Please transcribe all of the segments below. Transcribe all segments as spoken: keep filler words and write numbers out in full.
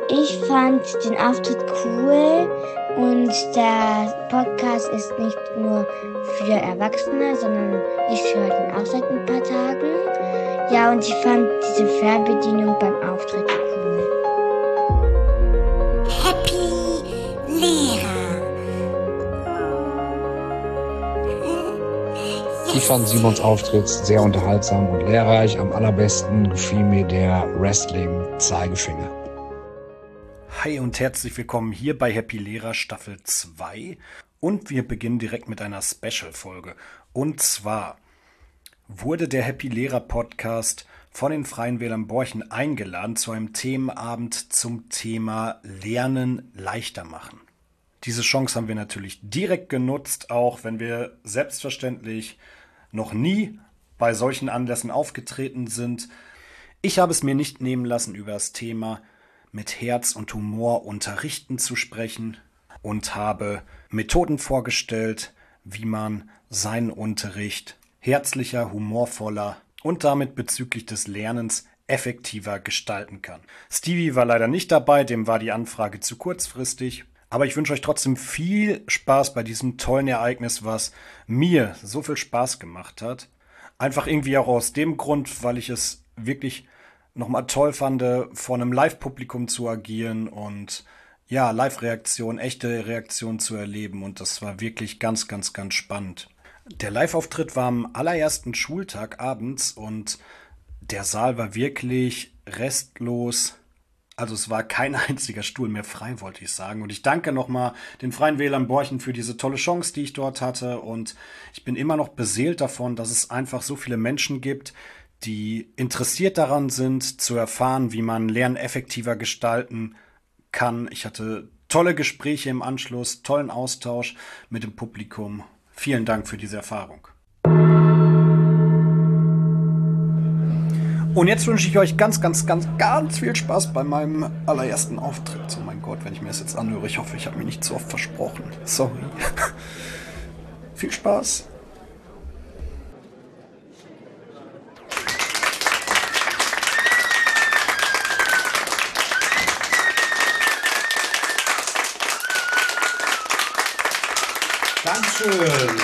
Ich fand den Auftritt cool und der Podcast ist nicht nur für Erwachsene, sondern ich höre den auch seit ein paar Tagen. Ja, und ich fand diese Fernbedienung beim Auftritt cool. Happy Lehrer. Ich fand Simons Auftritt sehr unterhaltsam und lehrreich. Am allerbesten gefiel mir der Wrestling-Zeigefinger. Hi und herzlich willkommen hier bei Happy Lehrer Staffel zwei. Und wir beginnen direkt mit einer Special-Folge. Und zwar wurde der Happy Lehrer Podcast von den Freien Wählern Borchen eingeladen zu einem Themenabend zum Thema Lernen leichter machen. Diese Chance haben wir natürlich direkt genutzt, auch wenn wir selbstverständlich noch nie bei solchen Anlässen aufgetreten sind. Ich habe es mir nicht nehmen lassen, über das Thema mit Herz und Humor unterrichten zu sprechen und habe Methoden vorgestellt, wie man seinen Unterricht herzlicher, humorvoller und damit bezüglich des Lernens effektiver gestalten kann. Stevie war leider nicht dabei, dem war die Anfrage zu kurzfristig. Aber ich wünsche euch trotzdem viel Spaß bei diesem tollen Ereignis, was mir so viel Spaß gemacht hat. Einfach irgendwie auch aus dem Grund, weil ich es wirklich nochmal toll fand, vor einem Live-Publikum zu agieren und ja, Live-Reaktion, echte Reaktion zu erleben. Und das war wirklich ganz, ganz, ganz spannend. Der Live-Auftritt war am allerersten Schultag abends und der Saal war wirklich restlos. Also es war kein einziger Stuhl mehr frei, wollte ich sagen. Und ich danke nochmal den Freien Wählern Borchen für diese tolle Chance, die ich dort hatte. Und ich bin immer noch beseelt davon, dass es einfach so viele Menschen gibt, die interessiert daran sind, zu erfahren, wie man Lernen effektiver gestalten kann. Ich hatte tolle Gespräche im Anschluss, tollen Austausch mit dem Publikum. Vielen Dank für diese Erfahrung. Und jetzt wünsche ich euch ganz, ganz, ganz, ganz viel Spaß bei meinem allerersten Auftritt. Oh mein Gott, wenn ich mir das jetzt anhöre, ich hoffe, ich habe mich nicht zu oft versprochen. Sorry. Viel Spaß. Dankeschön.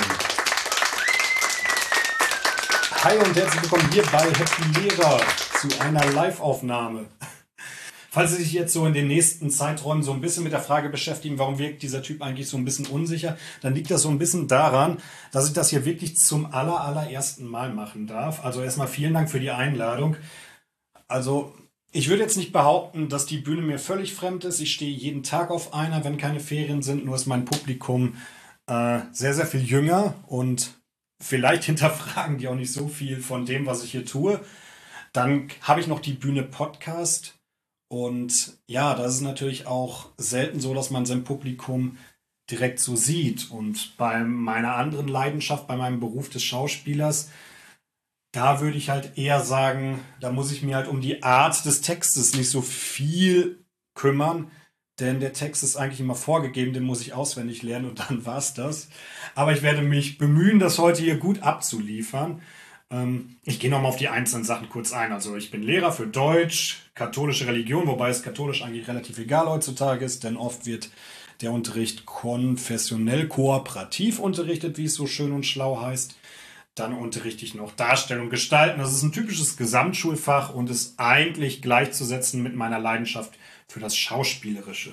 Hi und herzlich willkommen hier bei Happy Lehrer zu einer Live-Aufnahme. Falls Sie sich jetzt so in den nächsten Zeiträumen so ein bisschen mit der Frage beschäftigen, warum wirkt dieser Typ eigentlich so ein bisschen unsicher, dann liegt das so ein bisschen daran, dass ich das hier wirklich zum aller, allerersten Mal machen darf. Also erstmal vielen Dank für die Einladung. Also ich würde jetzt nicht behaupten, dass die Bühne mir völlig fremd ist. Ich stehe jeden Tag auf einer, wenn keine Ferien sind. Nur ist mein Publikum äh, sehr, sehr viel jünger und vielleicht hinterfragen die auch nicht so viel von dem, was ich hier tue. Dann habe ich noch die Bühne Podcast. Und ja, das ist natürlich auch selten so, dass man sein Publikum direkt so sieht. Und bei meiner anderen Leidenschaft, bei meinem Beruf des Schauspielers, da würde ich halt eher sagen, da muss ich mir halt um die Art des Textes nicht so viel kümmern. Denn der Text ist eigentlich immer vorgegeben, den muss ich auswendig lernen und dann war's das. Aber ich werde mich bemühen, das heute hier gut abzuliefern. Ähm, ich gehe nochmal auf die einzelnen Sachen kurz ein. Also ich bin Lehrer für Deutsch, katholische Religion, wobei es katholisch eigentlich relativ egal heutzutage ist, denn oft wird der Unterricht konfessionell kooperativ unterrichtet, wie es so schön und schlau heißt. Dann unterrichte ich noch Darstellung, Gestalten. Das ist ein typisches Gesamtschulfach und ist eigentlich gleichzusetzen mit meiner Leidenschaft für das Schauspielerische.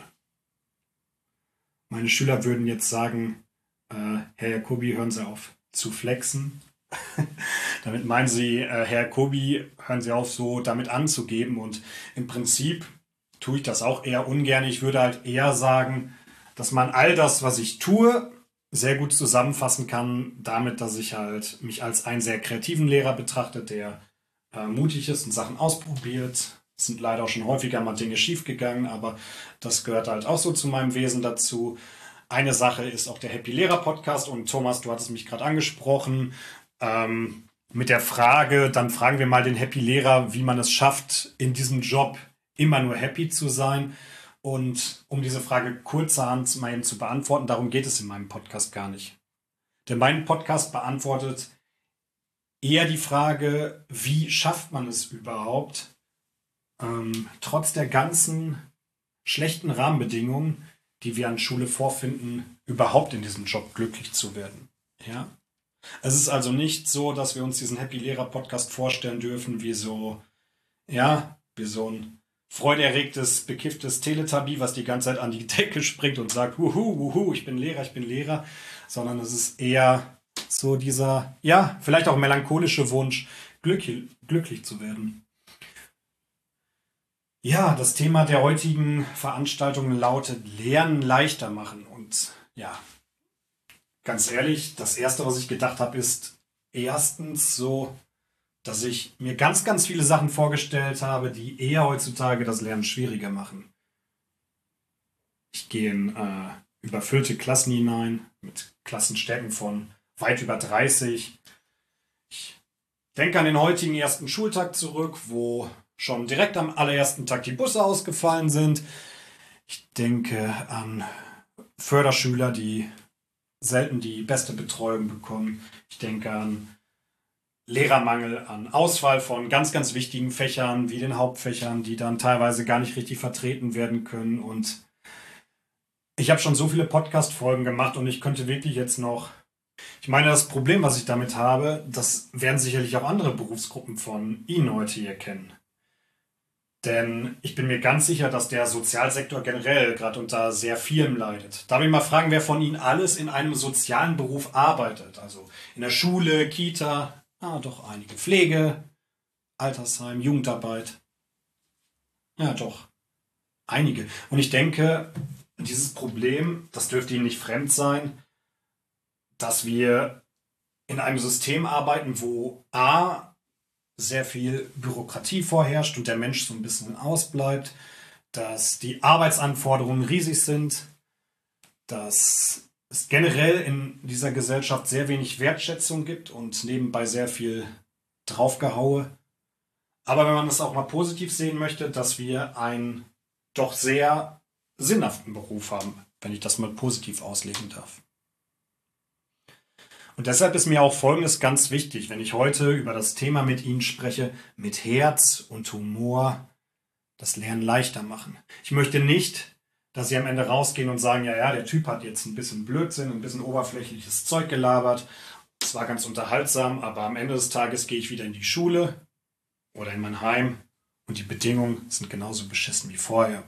Meine Schüler würden jetzt sagen, äh, Herr Jacobi, hören Sie auf zu flexen. Damit meinen sie, äh, Herr Jacobi, hören Sie auf, so damit anzugeben. Und im Prinzip tue ich das auch eher ungern. Ich würde halt eher sagen, dass man all das, was ich tue, sehr gut zusammenfassen kann, damit, dass ich halt mich als einen sehr kreativen Lehrer betrachte, der äh, mutig ist und Sachen ausprobiert. Es sind leider auch schon häufiger mal Dinge schiefgegangen, aber das gehört halt auch so zu meinem Wesen dazu. Eine Sache ist auch der Happy Lehrer Podcast und Thomas, du hattest mich gerade angesprochen, ähm, mit der Frage, dann fragen wir mal den Happy Lehrer, wie man es schafft, in diesem Job immer nur happy zu sein. Und um diese Frage kurzerhand mal eben zu beantworten, darum geht es in meinem Podcast gar nicht. Denn mein Podcast beantwortet eher die Frage, wie schafft man es überhaupt, ähm, trotz der ganzen schlechten Rahmenbedingungen, die wir an Schule vorfinden, überhaupt in diesem Job glücklich zu werden. Ja? Es ist also nicht so, dass wir uns diesen Happy Lehrer Podcast vorstellen dürfen, wie so, ja, wie so ein freudeerregtes, bekifftes Teletubby, was die ganze Zeit an die Decke springt und sagt, wuhu, wuhu, ich bin Lehrer, ich bin Lehrer, sondern es ist eher so dieser, ja, vielleicht auch melancholische Wunsch, glücklich, glücklich zu werden. Ja, das Thema der heutigen Veranstaltung lautet Lernen leichter machen. Und ja, ganz ehrlich, das Erste, was ich gedacht habe, ist erstens so, dass ich mir ganz, ganz viele Sachen vorgestellt habe, die eher heutzutage das Lernen schwieriger machen. Ich gehe in äh, überfüllte Klassen hinein, mit Klassenstärken von weit über dreißig. Ich denke an den heutigen ersten Schultag zurück, wo schon direkt am allerersten Tag die Busse ausgefallen sind. Ich denke an Förderschüler, die selten die beste Betreuung bekommen. Ich denke an Lehrermangel, an Ausfall von ganz, ganz wichtigen Fächern wie den Hauptfächern, die dann teilweise gar nicht richtig vertreten werden können. Und ich habe schon so viele Podcast-Folgen gemacht und ich könnte wirklich jetzt noch... Ich meine, das Problem, was ich damit habe, das werden sicherlich auch andere Berufsgruppen von Ihnen heute hier kennen. Denn ich bin mir ganz sicher, dass der Sozialsektor generell gerade unter sehr vielem leidet. Darf ich mal fragen, wer von Ihnen alles in einem sozialen Beruf arbeitet? Also in der Schule, Kita, ah, doch einige. Pflege, Altersheim, Jugendarbeit. Ja, doch. Einige. Und ich denke, dieses Problem, das dürfte Ihnen nicht fremd sein, dass wir in einem System arbeiten, wo A, sehr viel Bürokratie vorherrscht und der Mensch so ein bisschen ausbleibt, dass die Arbeitsanforderungen riesig sind, dass es generell in dieser Gesellschaft sehr wenig Wertschätzung gibt und nebenbei sehr viel draufgehaue. Aber wenn man das auch mal positiv sehen möchte, dass wir einen doch sehr sinnhaften Beruf haben, wenn ich das mal positiv auslegen darf. Und deshalb ist mir auch Folgendes ganz wichtig, wenn ich heute über das Thema mit Ihnen spreche, mit Herz und Humor das Lernen leichter machen. Ich möchte nicht, dass Sie am Ende rausgehen und sagen, ja, ja, der Typ hat jetzt ein bisschen Blödsinn, ein bisschen oberflächliches Zeug gelabert. Es war ganz unterhaltsam, aber am Ende des Tages gehe ich wieder in die Schule oder in mein Heim und die Bedingungen sind genauso beschissen wie vorher.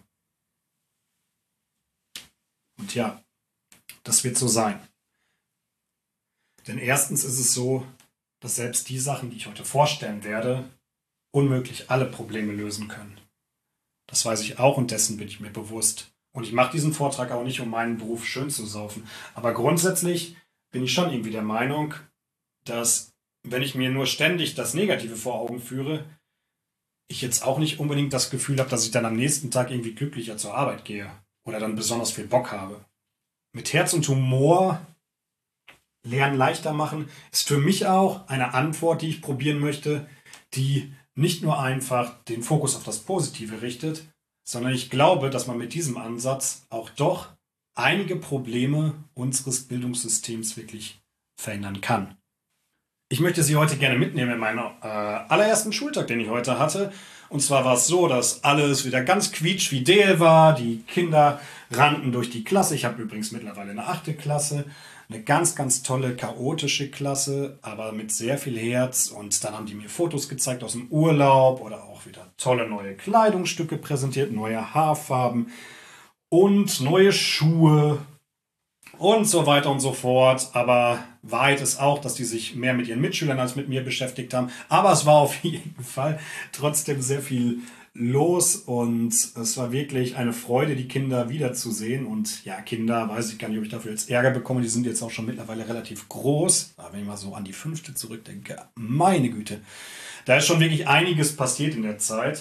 Und ja, das wird so sein. Denn erstens ist es so, dass selbst die Sachen, die ich heute vorstellen werde, unmöglich alle Probleme lösen können. Das weiß ich auch und dessen bin ich mir bewusst. Und ich mache diesen Vortrag auch nicht, um meinen Beruf schön zu saufen. Aber grundsätzlich bin ich schon irgendwie der Meinung, dass, wenn ich mir nur ständig das Negative vor Augen führe, ich jetzt auch nicht unbedingt das Gefühl habe, dass ich dann am nächsten Tag irgendwie glücklicher zur Arbeit gehe oder dann besonders viel Bock habe. Mit Herz und Humor Lernen leichter machen ist für mich auch eine Antwort, die ich probieren möchte, die nicht nur einfach den Fokus auf das Positive richtet, sondern ich glaube, dass man mit diesem Ansatz auch doch einige Probleme unseres Bildungssystems wirklich verändern kann. Ich möchte Sie heute gerne mitnehmen in meinen äh, allerersten Schultag, den ich heute hatte. Und zwar war es so, dass alles wieder ganz quietschfidel war. Die Kinder rannten durch die Klasse. Ich habe übrigens mittlerweile eine achte Klasse. Eine ganz, ganz tolle, chaotische Klasse, aber mit sehr viel Herz. Und dann haben die mir Fotos gezeigt aus dem Urlaub oder auch wieder tolle neue Kleidungsstücke präsentiert, neue Haarfarben und neue Schuhe und so weiter und so fort. Aber Wahrheit ist auch, dass die sich mehr mit ihren Mitschülern als mit mir beschäftigt haben. Aber es war auf jeden Fall trotzdem sehr viel los und es war wirklich eine Freude, die Kinder wiederzusehen. Und ja, Kinder, weiß ich gar nicht, ob ich dafür jetzt Ärger bekomme, die sind jetzt auch schon mittlerweile relativ groß. Aber wenn ich mal so an die fünfte zurückdenke, meine Güte, da ist schon wirklich einiges passiert in der Zeit.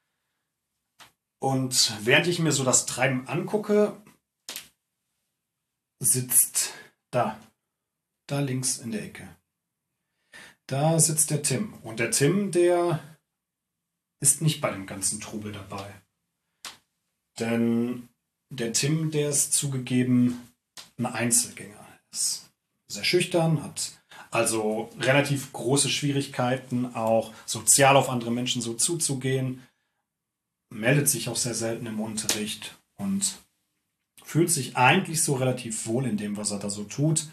Und während ich mir so das Treiben angucke, sitzt da, da links in der Ecke. Da sitzt der Tim. Und der Tim, der ist nicht bei dem ganzen Trubel dabei. Denn der Tim, der ist zugegeben ein Einzelgänger. Ist sehr schüchtern, hat also relativ große Schwierigkeiten, auch sozial auf andere Menschen so zuzugehen, meldet sich auch sehr selten im Unterricht und fühlt sich eigentlich so relativ wohl in dem, was er da so tut.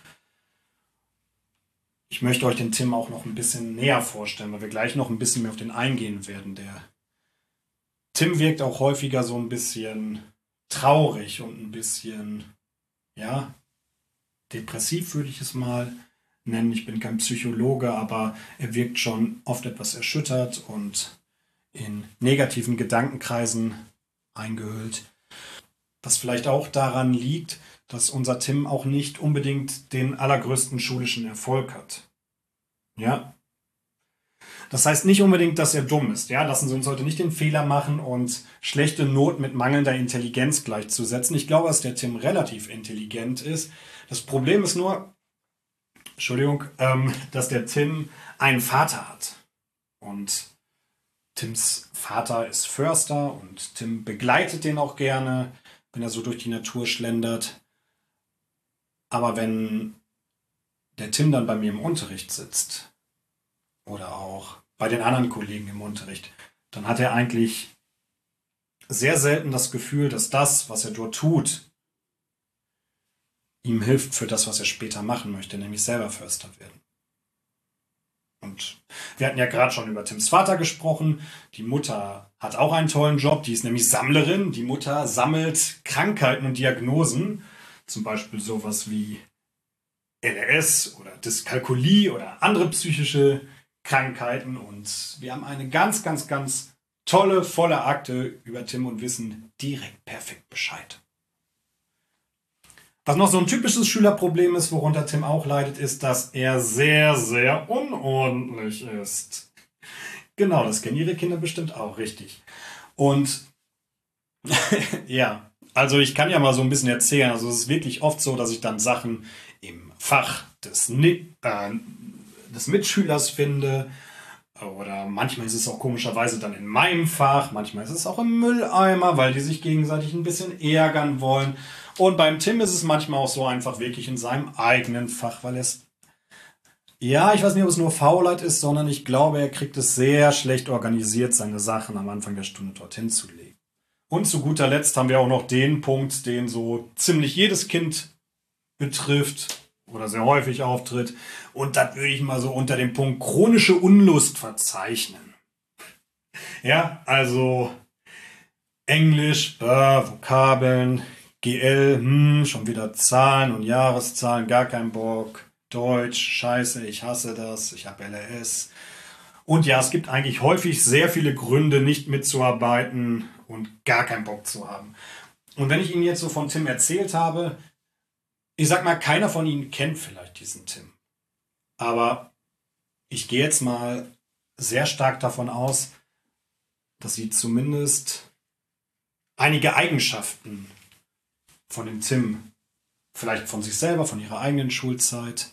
Ich möchte euch den Tim auch noch ein bisschen näher vorstellen, weil wir gleich noch ein bisschen mehr auf den eingehen werden. Der Tim wirkt auch häufiger so ein bisschen traurig und ein bisschen, ja, depressiv würde ich es mal nennen. Ich bin kein Psychologe, aber er wirkt schon oft etwas erschüttert und in negativen Gedankenkreisen eingehüllt. Was vielleicht auch daran liegt, dass unser Tim auch nicht unbedingt den allergrößten schulischen Erfolg hat. Ja. Das heißt nicht unbedingt, dass er dumm ist. Ja, lassen Sie uns heute nicht den Fehler machen und schlechte Noten mit mangelnder Intelligenz gleichzusetzen. Ich glaube, dass der Tim relativ intelligent ist. Das Problem ist nur, Entschuldigung, ähm, dass der Tim einen Vater hat. Und Tims Vater ist Förster und Tim begleitet den auch gerne, wenn er so durch die Natur schlendert. Aber wenn der Tim dann bei mir im Unterricht sitzt oder auch bei den anderen Kollegen im Unterricht, dann hat er eigentlich sehr selten das Gefühl, dass das, was er dort tut, ihm hilft für das, was er später machen möchte, nämlich selber Förster werden. Und wir hatten ja gerade schon über Tims Vater gesprochen. Die Mutter hat auch einen tollen Job, die ist nämlich Sammlerin. Die Mutter sammelt Krankheiten und Diagnosen, zum Beispiel sowas wie L R S oder Dyskalkulie oder andere psychische Krankheiten. Und wir haben eine ganz, ganz, ganz tolle, volle Akte über Tim und wissen direkt perfekt Bescheid. Was noch so ein typisches Schülerproblem ist, worunter Tim auch leidet, ist, dass er sehr, sehr unordentlich ist. Genau, das kennen Ihre Kinder bestimmt auch, richtig. Und ja, also ich kann ja mal so ein bisschen erzählen. Also es ist wirklich oft so, dass ich dann Sachen im Fach des, Ni- äh, des Mitschülers finde. Oder manchmal ist es auch komischerweise dann in meinem Fach. Manchmal ist es auch im Mülleimer, weil die sich gegenseitig ein bisschen ärgern wollen. Und beim Tim ist es manchmal auch so einfach wirklich in seinem eigenen Fach, weil er es, ja, ich weiß nicht, ob es nur Faulheit ist, sondern ich glaube, er kriegt es sehr schlecht organisiert, seine Sachen am Anfang der Stunde dorthin zu legen. Und zu guter Letzt haben wir auch noch den Punkt, den so ziemlich jedes Kind betrifft oder sehr häufig auftritt. Und das würde ich mal so unter dem Punkt chronische Unlust verzeichnen. Ja, also Englisch, äh, Vokabeln, G L, hm, schon wieder Zahlen und Jahreszahlen, gar kein Bock. Deutsch, scheiße, ich hasse das, ich habe L R S. Und ja, es gibt eigentlich häufig sehr viele Gründe, nicht mitzuarbeiten und gar keinen Bock zu haben. Und wenn ich Ihnen jetzt so von Tim erzählt habe, ich sag mal, keiner von Ihnen kennt vielleicht diesen Tim. Aber ich gehe jetzt mal sehr stark davon aus, dass Sie zumindest einige Eigenschaften von dem Tim, vielleicht von sich selber, von ihrer eigenen Schulzeit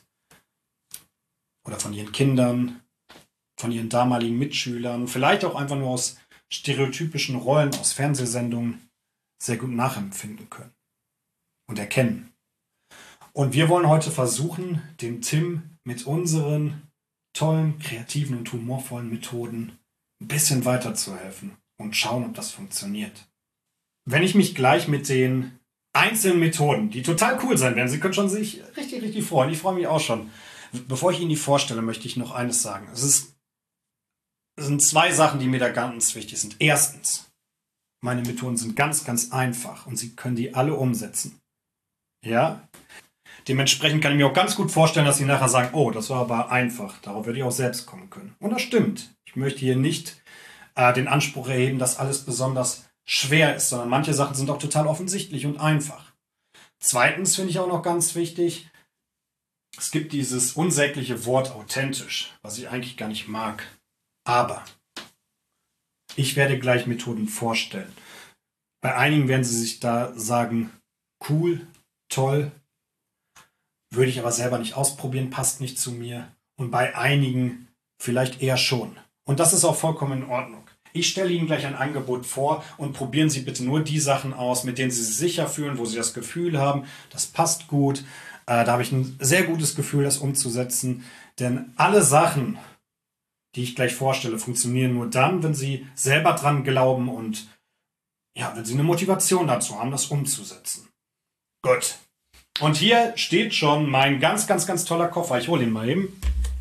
oder von ihren Kindern, von ihren damaligen Mitschülern, vielleicht auch einfach nur aus stereotypischen Rollen, aus Fernsehsendungen sehr gut nachempfinden können und erkennen. Und wir wollen heute versuchen, dem Tim mit unseren tollen, kreativen und humorvollen Methoden ein bisschen weiterzuhelfen und schauen, ob das funktioniert. Wenn ich mich gleich mit den einzelnen Methoden, die total cool sein werden, Sie können schon sich richtig, richtig freuen. Ich freue mich auch schon. Bevor ich Ihnen die vorstelle, möchte ich noch eines sagen. Es ist, es sind zwei Sachen, die mir da ganz wichtig sind. Erstens, meine Methoden sind ganz, ganz einfach und Sie können die alle umsetzen. Ja? Dementsprechend kann ich mir auch ganz gut vorstellen, dass Sie nachher sagen, oh, das war aber einfach. Darauf würde ich auch selbst kommen können. Und das stimmt. Ich möchte hier nicht äh, den Anspruch erheben, dass alles besonders schwer ist, sondern manche Sachen sind auch total offensichtlich und einfach. Zweitens finde ich auch noch ganz wichtig, es gibt dieses unsägliche Wort authentisch, was ich eigentlich gar nicht mag. Aber ich werde gleich Methoden vorstellen. Bei einigen werden Sie sich da sagen, cool, toll, würde ich aber selber nicht ausprobieren, passt nicht zu mir. Und bei einigen vielleicht eher schon. Und das ist auch vollkommen in Ordnung. Ich stelle Ihnen gleich ein Angebot vor und probieren Sie bitte nur die Sachen aus, mit denen Sie sich sicher fühlen, wo Sie das Gefühl haben, das passt gut. Äh, da habe ich ein sehr gutes Gefühl, das umzusetzen. Denn alle Sachen, die ich gleich vorstelle, funktionieren nur dann, wenn Sie selber dran glauben und ja, wenn sie eine Motivation dazu haben, das umzusetzen. Gut. Und hier steht schon mein ganz, ganz, ganz toller Koffer. Ich hole ihn mal eben.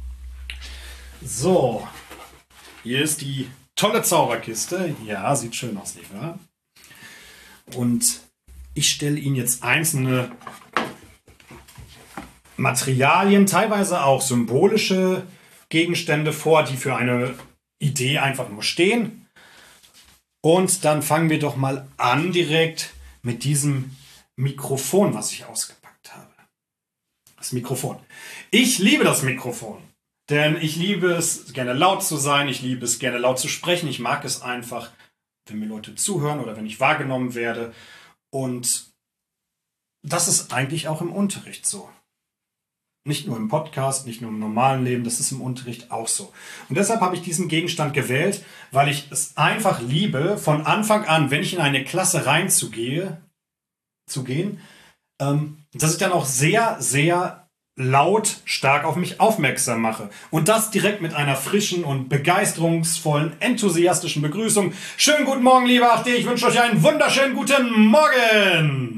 So. Hier ist die tolle Zauberkiste. Ja, sieht schön aus, nicht wahr? Und ich stelle Ihnen jetzt einzelne Materialien, teilweise auch symbolische Gegenstände vor, die für eine Idee einfach nur stehen. Und dann fangen wir doch mal an direkt mit diesem Mikrofon, was ich ausgepackt habe. Das Mikrofon. Ich liebe das Mikrofon, denn ich liebe es, gerne laut zu sein, ich liebe es, gerne laut zu sprechen. Ich mag es einfach, wenn mir Leute zuhören oder wenn ich wahrgenommen werde. Und das ist eigentlich auch im Unterricht so. Nicht nur im Podcast, nicht nur im normalen Leben, das ist im Unterricht auch so. Und deshalb habe ich diesen Gegenstand gewählt, weil ich es einfach liebe, von Anfang an, wenn ich in eine Klasse reinzugehe, zu gehen, ähm, dass ich dann auch sehr, sehr laut stark auf mich aufmerksam mache. Und das direkt mit einer frischen und begeisterungsvollen, enthusiastischen Begrüßung. Schönen guten Morgen, liebe acht D, ich wünsche euch einen wunderschönen guten Morgen!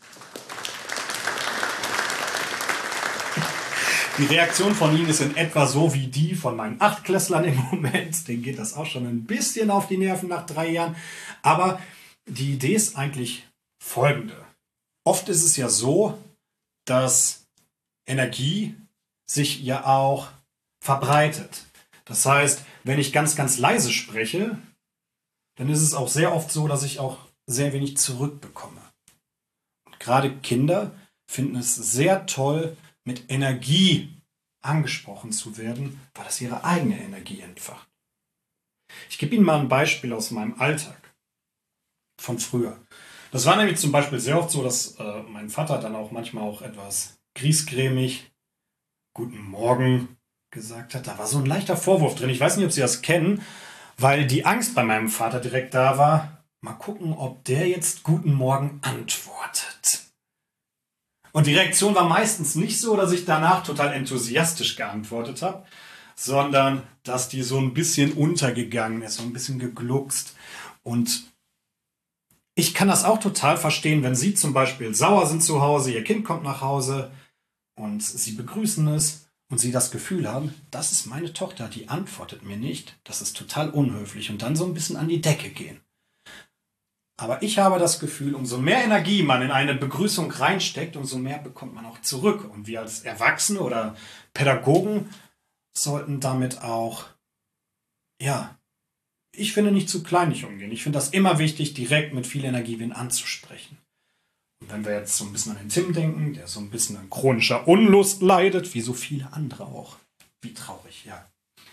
Die Reaktion von Ihnen ist in etwa so wie die von meinen Achtklässlern im Moment. Denen geht das auch schon ein bisschen auf die Nerven nach drei Jahren. Aber die Idee ist eigentlich folgende. Oft ist es ja so, dass Energie sich ja auch verbreitet. Das heißt, wenn ich ganz, ganz leise spreche, dann ist es auch sehr oft so, dass ich auch sehr wenig zurückbekomme. Und gerade Kinder finden es sehr toll, mit Energie angesprochen zu werden, weil das ihre eigene Energie entfacht. Ich gebe Ihnen mal ein Beispiel aus meinem Alltag von früher. Das war nämlich zum Beispiel sehr oft so, dass äh, mein Vater dann auch manchmal auch etwas griesgrämig Guten Morgen gesagt hat. Da war so ein leichter Vorwurf drin. Ich weiß nicht, ob Sie das kennen, weil die Angst bei meinem Vater direkt da war. Mal gucken, ob der jetzt Guten Morgen antwortet. Und die Reaktion war meistens nicht so, dass ich danach total enthusiastisch geantwortet habe, sondern dass die so ein bisschen untergegangen ist, so ein bisschen gegluckst. Und ich kann das auch total verstehen, wenn Sie zum Beispiel sauer sind zu Hause, Ihr Kind kommt nach Hause und Sie begrüßen es und Sie das Gefühl haben, das ist meine Tochter, die antwortet mir nicht, das ist total unhöflich und dann so ein bisschen an die Decke gehen. Aber ich habe das Gefühl, umso mehr Energie man in eine Begrüßung reinsteckt, umso mehr bekommt man auch zurück. Und wir als Erwachsene oder Pädagogen sollten damit auch, ja, ich finde, nicht zu kleinlich umgehen. Ich finde das immer wichtig, direkt mit viel Energie wen anzusprechen. Und wenn wir jetzt so ein bisschen an den Tim denken, der so ein bisschen an chronischer Unlust leidet, wie so viele andere auch. Wie traurig, ja.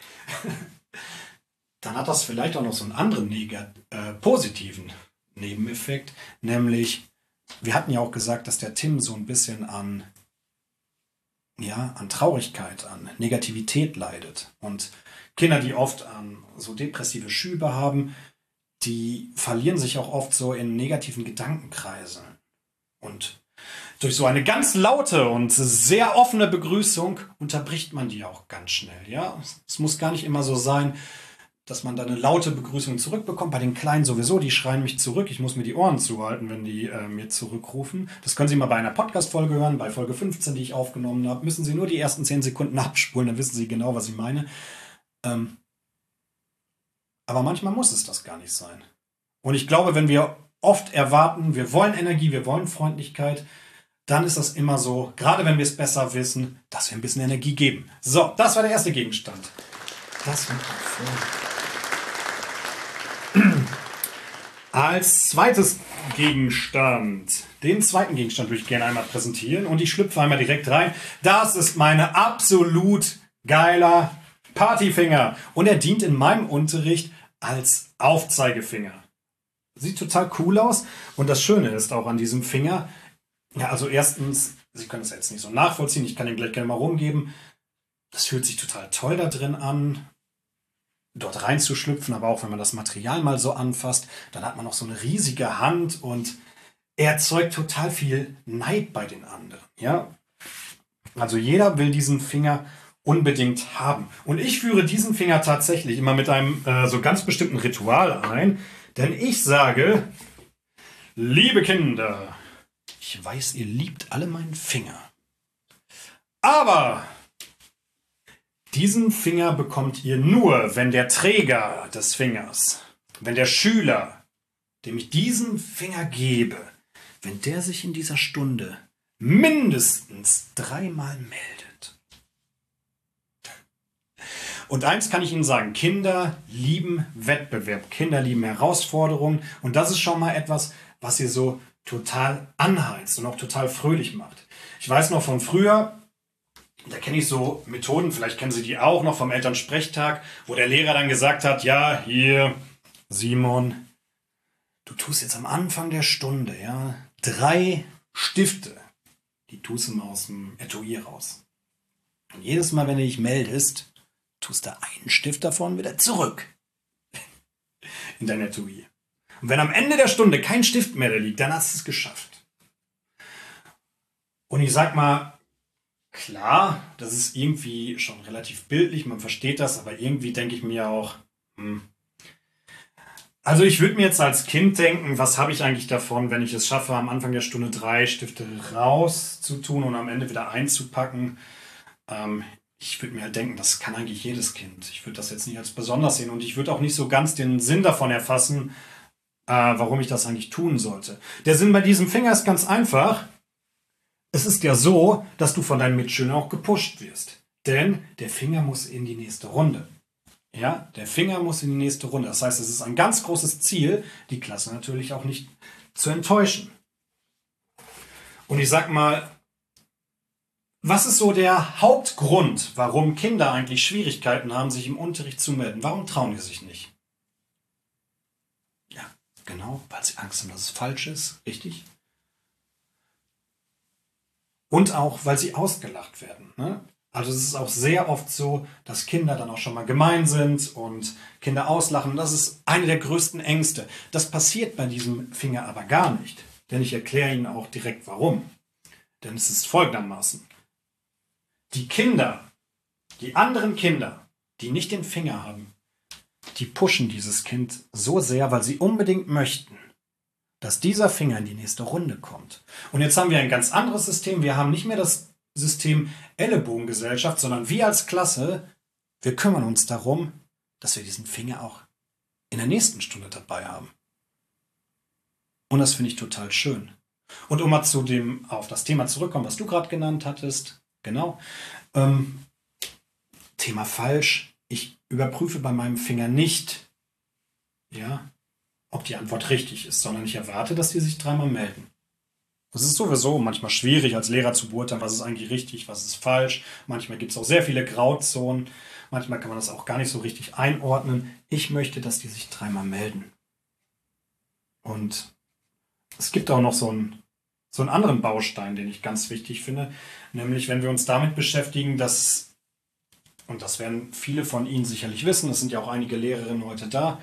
Dann hat das vielleicht auch noch so einen anderen negat- äh, positiven Nebeneffekt, nämlich, wir hatten ja auch gesagt, dass der Tim so ein bisschen an, ja, an Traurigkeit, an Negativität leidet. Und Kinder, die oft an so depressive Schübe haben, die verlieren sich auch oft so in negativen Gedankenkreisen. Und durch so eine ganz laute und sehr offene Begrüßung unterbricht man die auch ganz schnell. Ja? Es muss gar nicht immer so sein, dass man da eine laute Begrüßung zurückbekommt. Bei den Kleinen sowieso, die schreien mich zurück. Ich muss mir die Ohren zuhalten, wenn die äh, mir zurückrufen. Das können Sie mal bei einer Podcast-Folge hören, bei Folge fünfzehn, die ich aufgenommen habe. Müssen Sie nur die ersten zehn Sekunden abspulen, dann wissen Sie genau, was ich meine. Ähm, aber manchmal muss es das gar nicht sein. Und ich glaube, wenn wir oft erwarten, wir wollen Energie, wir wollen Freundlichkeit, dann ist das immer so, gerade wenn wir es besser wissen, dass wir ein bisschen Energie geben. So, das war der erste Gegenstand. Das Mikrofon. Als zweites Gegenstand, den zweiten Gegenstand würde ich gerne einmal präsentieren und ich schlüpfe einmal direkt rein. Das ist mein absolut geiler Partyfinger und er dient in meinem Unterricht als Aufzeigefinger. Sieht total cool aus und das Schöne ist auch an diesem Finger, ja, also erstens, Sie können das jetzt nicht so nachvollziehen, ich kann ihn gleich gerne mal rumgeben. Das fühlt sich total toll da drin an, dort reinzuschlüpfen, aber auch wenn man das Material mal so anfasst, dann hat man noch so eine riesige Hand und er erzeugt total viel Neid bei den anderen. Ja? Also jeder will diesen Finger unbedingt haben. Und ich führe diesen Finger tatsächlich immer mit einem äh, so ganz bestimmten Ritual ein, denn ich sage, Liebe Kinder, ich weiß, ihr liebt alle meinen Finger. Aber diesen Finger bekommt ihr nur, wenn der Träger des Fingers, wenn der Schüler, dem ich diesen Finger gebe, wenn der sich in dieser Stunde mindestens dreimal meldet. Und eins kann ich Ihnen sagen, Kinder lieben Wettbewerb, Kinder lieben Herausforderungen und das ist schon mal etwas, was ihr so total anheizt und auch total fröhlich macht. Ich weiß noch von früher, da kenne ich so Methoden, vielleicht kennen Sie die auch noch vom Elternsprechtag, wo der Lehrer dann gesagt hat, ja, hier, Simon, du tust jetzt am Anfang der Stunde, ja, drei Stifte, die tust du mal aus dem Etui raus. Und jedes Mal, wenn du dich meldest, tust du einen Stift davon wieder zurück in dein Etui. Und wenn am Ende der Stunde kein Stift mehr da liegt, dann hast du es geschafft. Und ich sag mal, klar, das ist irgendwie schon relativ bildlich, man versteht das, aber irgendwie denke ich mir auch, hm. Also ich würde mir jetzt als Kind denken, was habe ich eigentlich davon, wenn ich es schaffe, am Anfang der Stunde drei Stifte rauszutun und am Ende wieder einzupacken. Ähm, ich würde mir halt denken, das kann eigentlich jedes Kind. Ich würde das jetzt nicht als besonders sehen und ich würde auch nicht so ganz den Sinn davon erfassen, äh, warum ich das eigentlich tun sollte. Der Sinn bei diesem Finger ist ganz einfach. Es ist ja so, dass du von deinen Mitschülern auch gepusht wirst. Denn der Finger muss in die nächste Runde. Ja, der Finger muss in die nächste Runde. Das heißt, es ist ein ganz großes Ziel, die Klasse natürlich auch nicht zu enttäuschen. Und ich sag mal, was ist so der Hauptgrund, warum Kinder eigentlich Schwierigkeiten haben, sich im Unterricht zu melden? Warum trauen die sich nicht? Ja, genau, weil sie Angst haben, dass es falsch ist. Richtig? Und auch, weil sie ausgelacht werden. Ne? Also es ist auch sehr oft so, dass Kinder dann auch schon mal gemein sind und Kinder auslachen. Das ist eine der größten Ängste. Das passiert bei diesem Finger aber gar nicht. Denn ich erkläre Ihnen auch direkt warum. Denn es ist folgendermaßen. Die Kinder, die anderen Kinder, die nicht den Finger haben, die pushen dieses Kind so sehr, weil sie unbedingt möchten, dass dieser Finger in die nächste Runde kommt. Und jetzt haben wir ein ganz anderes System. Wir haben nicht mehr das System Ellenbogengesellschaft, sondern wir als Klasse, wir kümmern uns darum, dass wir diesen Finger auch in der nächsten Stunde dabei haben. Und das finde ich total schön. Und um mal zu dem, auf das Thema zurückkommen, was du gerade genannt hattest, genau, ähm, Thema falsch. Ich überprüfe bei meinem Finger nicht, ja, ob die Antwort richtig ist, sondern ich erwarte, dass die sich dreimal melden. Das ist sowieso manchmal schwierig, als Lehrer zu beurteilen, was ist eigentlich richtig, was ist falsch. Manchmal gibt es auch sehr viele Grauzonen. Manchmal kann man das auch gar nicht so richtig einordnen. Ich möchte, dass die sich dreimal melden. Und es gibt auch noch so einen, so einen anderen Baustein, den ich ganz wichtig finde. Nämlich, wenn wir uns damit beschäftigen, dass, und das werden viele von Ihnen sicherlich wissen, es sind ja auch einige Lehrerinnen heute da,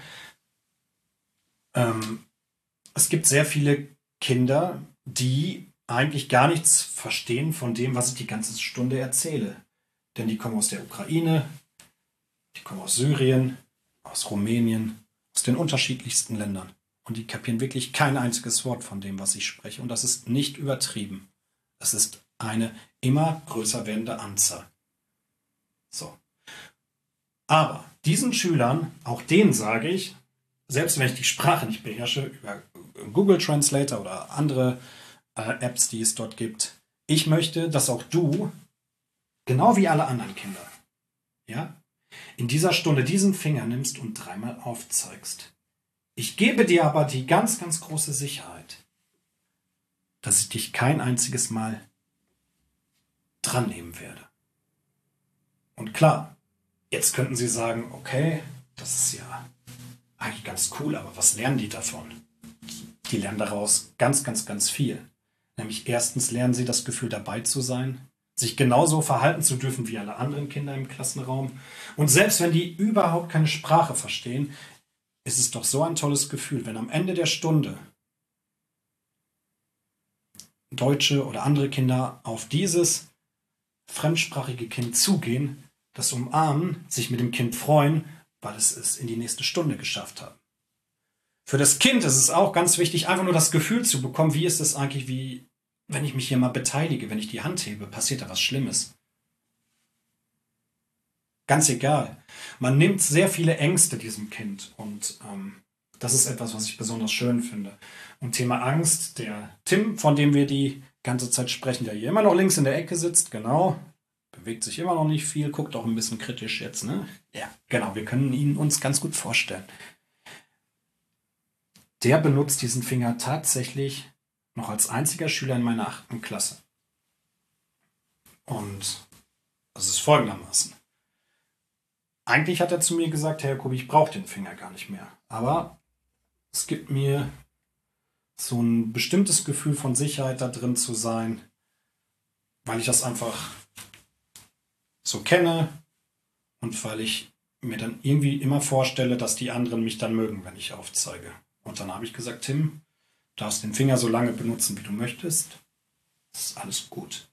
ähm, es gibt sehr viele Kinder, die eigentlich gar nichts verstehen von dem, was ich die ganze Stunde erzähle. Denn die kommen aus der Ukraine, die kommen aus Syrien, aus Rumänien, aus den unterschiedlichsten Ländern. Und die kapieren wirklich kein einziges Wort von dem, was ich spreche. Und das ist nicht übertrieben. Es ist eine immer größer werdende Anzahl. So. Aber diesen Schülern, auch denen sage ich, selbst wenn ich die Sprache nicht beherrsche, über Google Translator oder andere äh, Apps, die es dort gibt, ich möchte, dass auch du, genau wie alle anderen Kinder, ja, in dieser Stunde diesen Finger nimmst und dreimal aufzeigst. Ich gebe dir aber die ganz, ganz große Sicherheit, dass ich dich kein einziges Mal dran nehmen werde. Und klar, jetzt könnten Sie sagen, okay, das ist ja eigentlich ganz cool, aber was lernen die davon? Die lernen daraus ganz, ganz, ganz viel. Nämlich erstens lernen sie das Gefühl, dabei zu sein, sich genauso verhalten zu dürfen wie alle anderen Kinder im Klassenraum. Und selbst wenn die überhaupt keine Sprache verstehen, ist es doch so ein tolles Gefühl, wenn am Ende der Stunde Deutsche oder andere Kinder auf dieses fremdsprachige Kind zugehen, das umarmen, sich mit dem Kind freuen, weil es es in die nächste Stunde geschafft hat. Für das Kind ist es auch ganz wichtig, einfach nur das Gefühl zu bekommen, wie ist es eigentlich, wie, wenn ich mich hier mal beteilige, wenn ich die Hand hebe, passiert da was Schlimmes. Ganz egal. Man nimmt sehr viele Ängste diesem Kind und ähm, das ist etwas, was ich besonders schön finde. Und Thema Angst, der Tim, von dem wir die ganze Zeit sprechen, der hier immer noch links in der Ecke sitzt, genau, bewegt sich immer noch nicht viel, guckt auch ein bisschen kritisch jetzt, ne? Ja, genau, wir können ihn uns ganz gut vorstellen. Der benutzt diesen Finger tatsächlich noch als einziger Schüler in meiner achten Klasse. Und das ist folgendermaßen. Eigentlich hat er zu mir gesagt, Herr Jacobi, ich brauche den Finger gar nicht mehr. Aber es gibt mir so ein bestimmtes Gefühl von Sicherheit da drin zu sein, weil ich das einfach so kenne und weil ich mir dann irgendwie immer vorstelle, dass die anderen mich dann mögen, wenn ich aufzeige. Und dann habe ich gesagt, Tim, du darfst den Finger so lange benutzen, wie du möchtest. Das ist alles gut.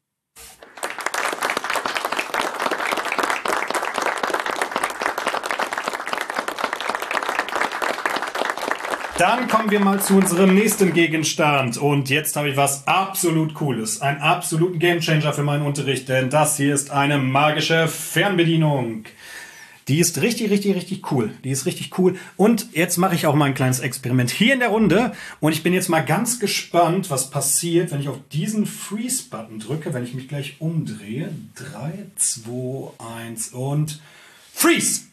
Dann kommen wir mal zu unserem nächsten Gegenstand. Und jetzt habe ich was absolut Cooles. Einen absoluten Gamechanger für meinen Unterricht. Denn das hier ist eine magische Fernbedienung. Die ist richtig, richtig, richtig cool. Die ist richtig cool. Und jetzt mache ich auch mal ein kleines Experiment hier in der Runde. Und ich bin jetzt mal ganz gespannt, was passiert, wenn ich auf diesen Freeze-Button drücke, wenn ich mich gleich umdrehe. drei, zwei, eins und Freeze!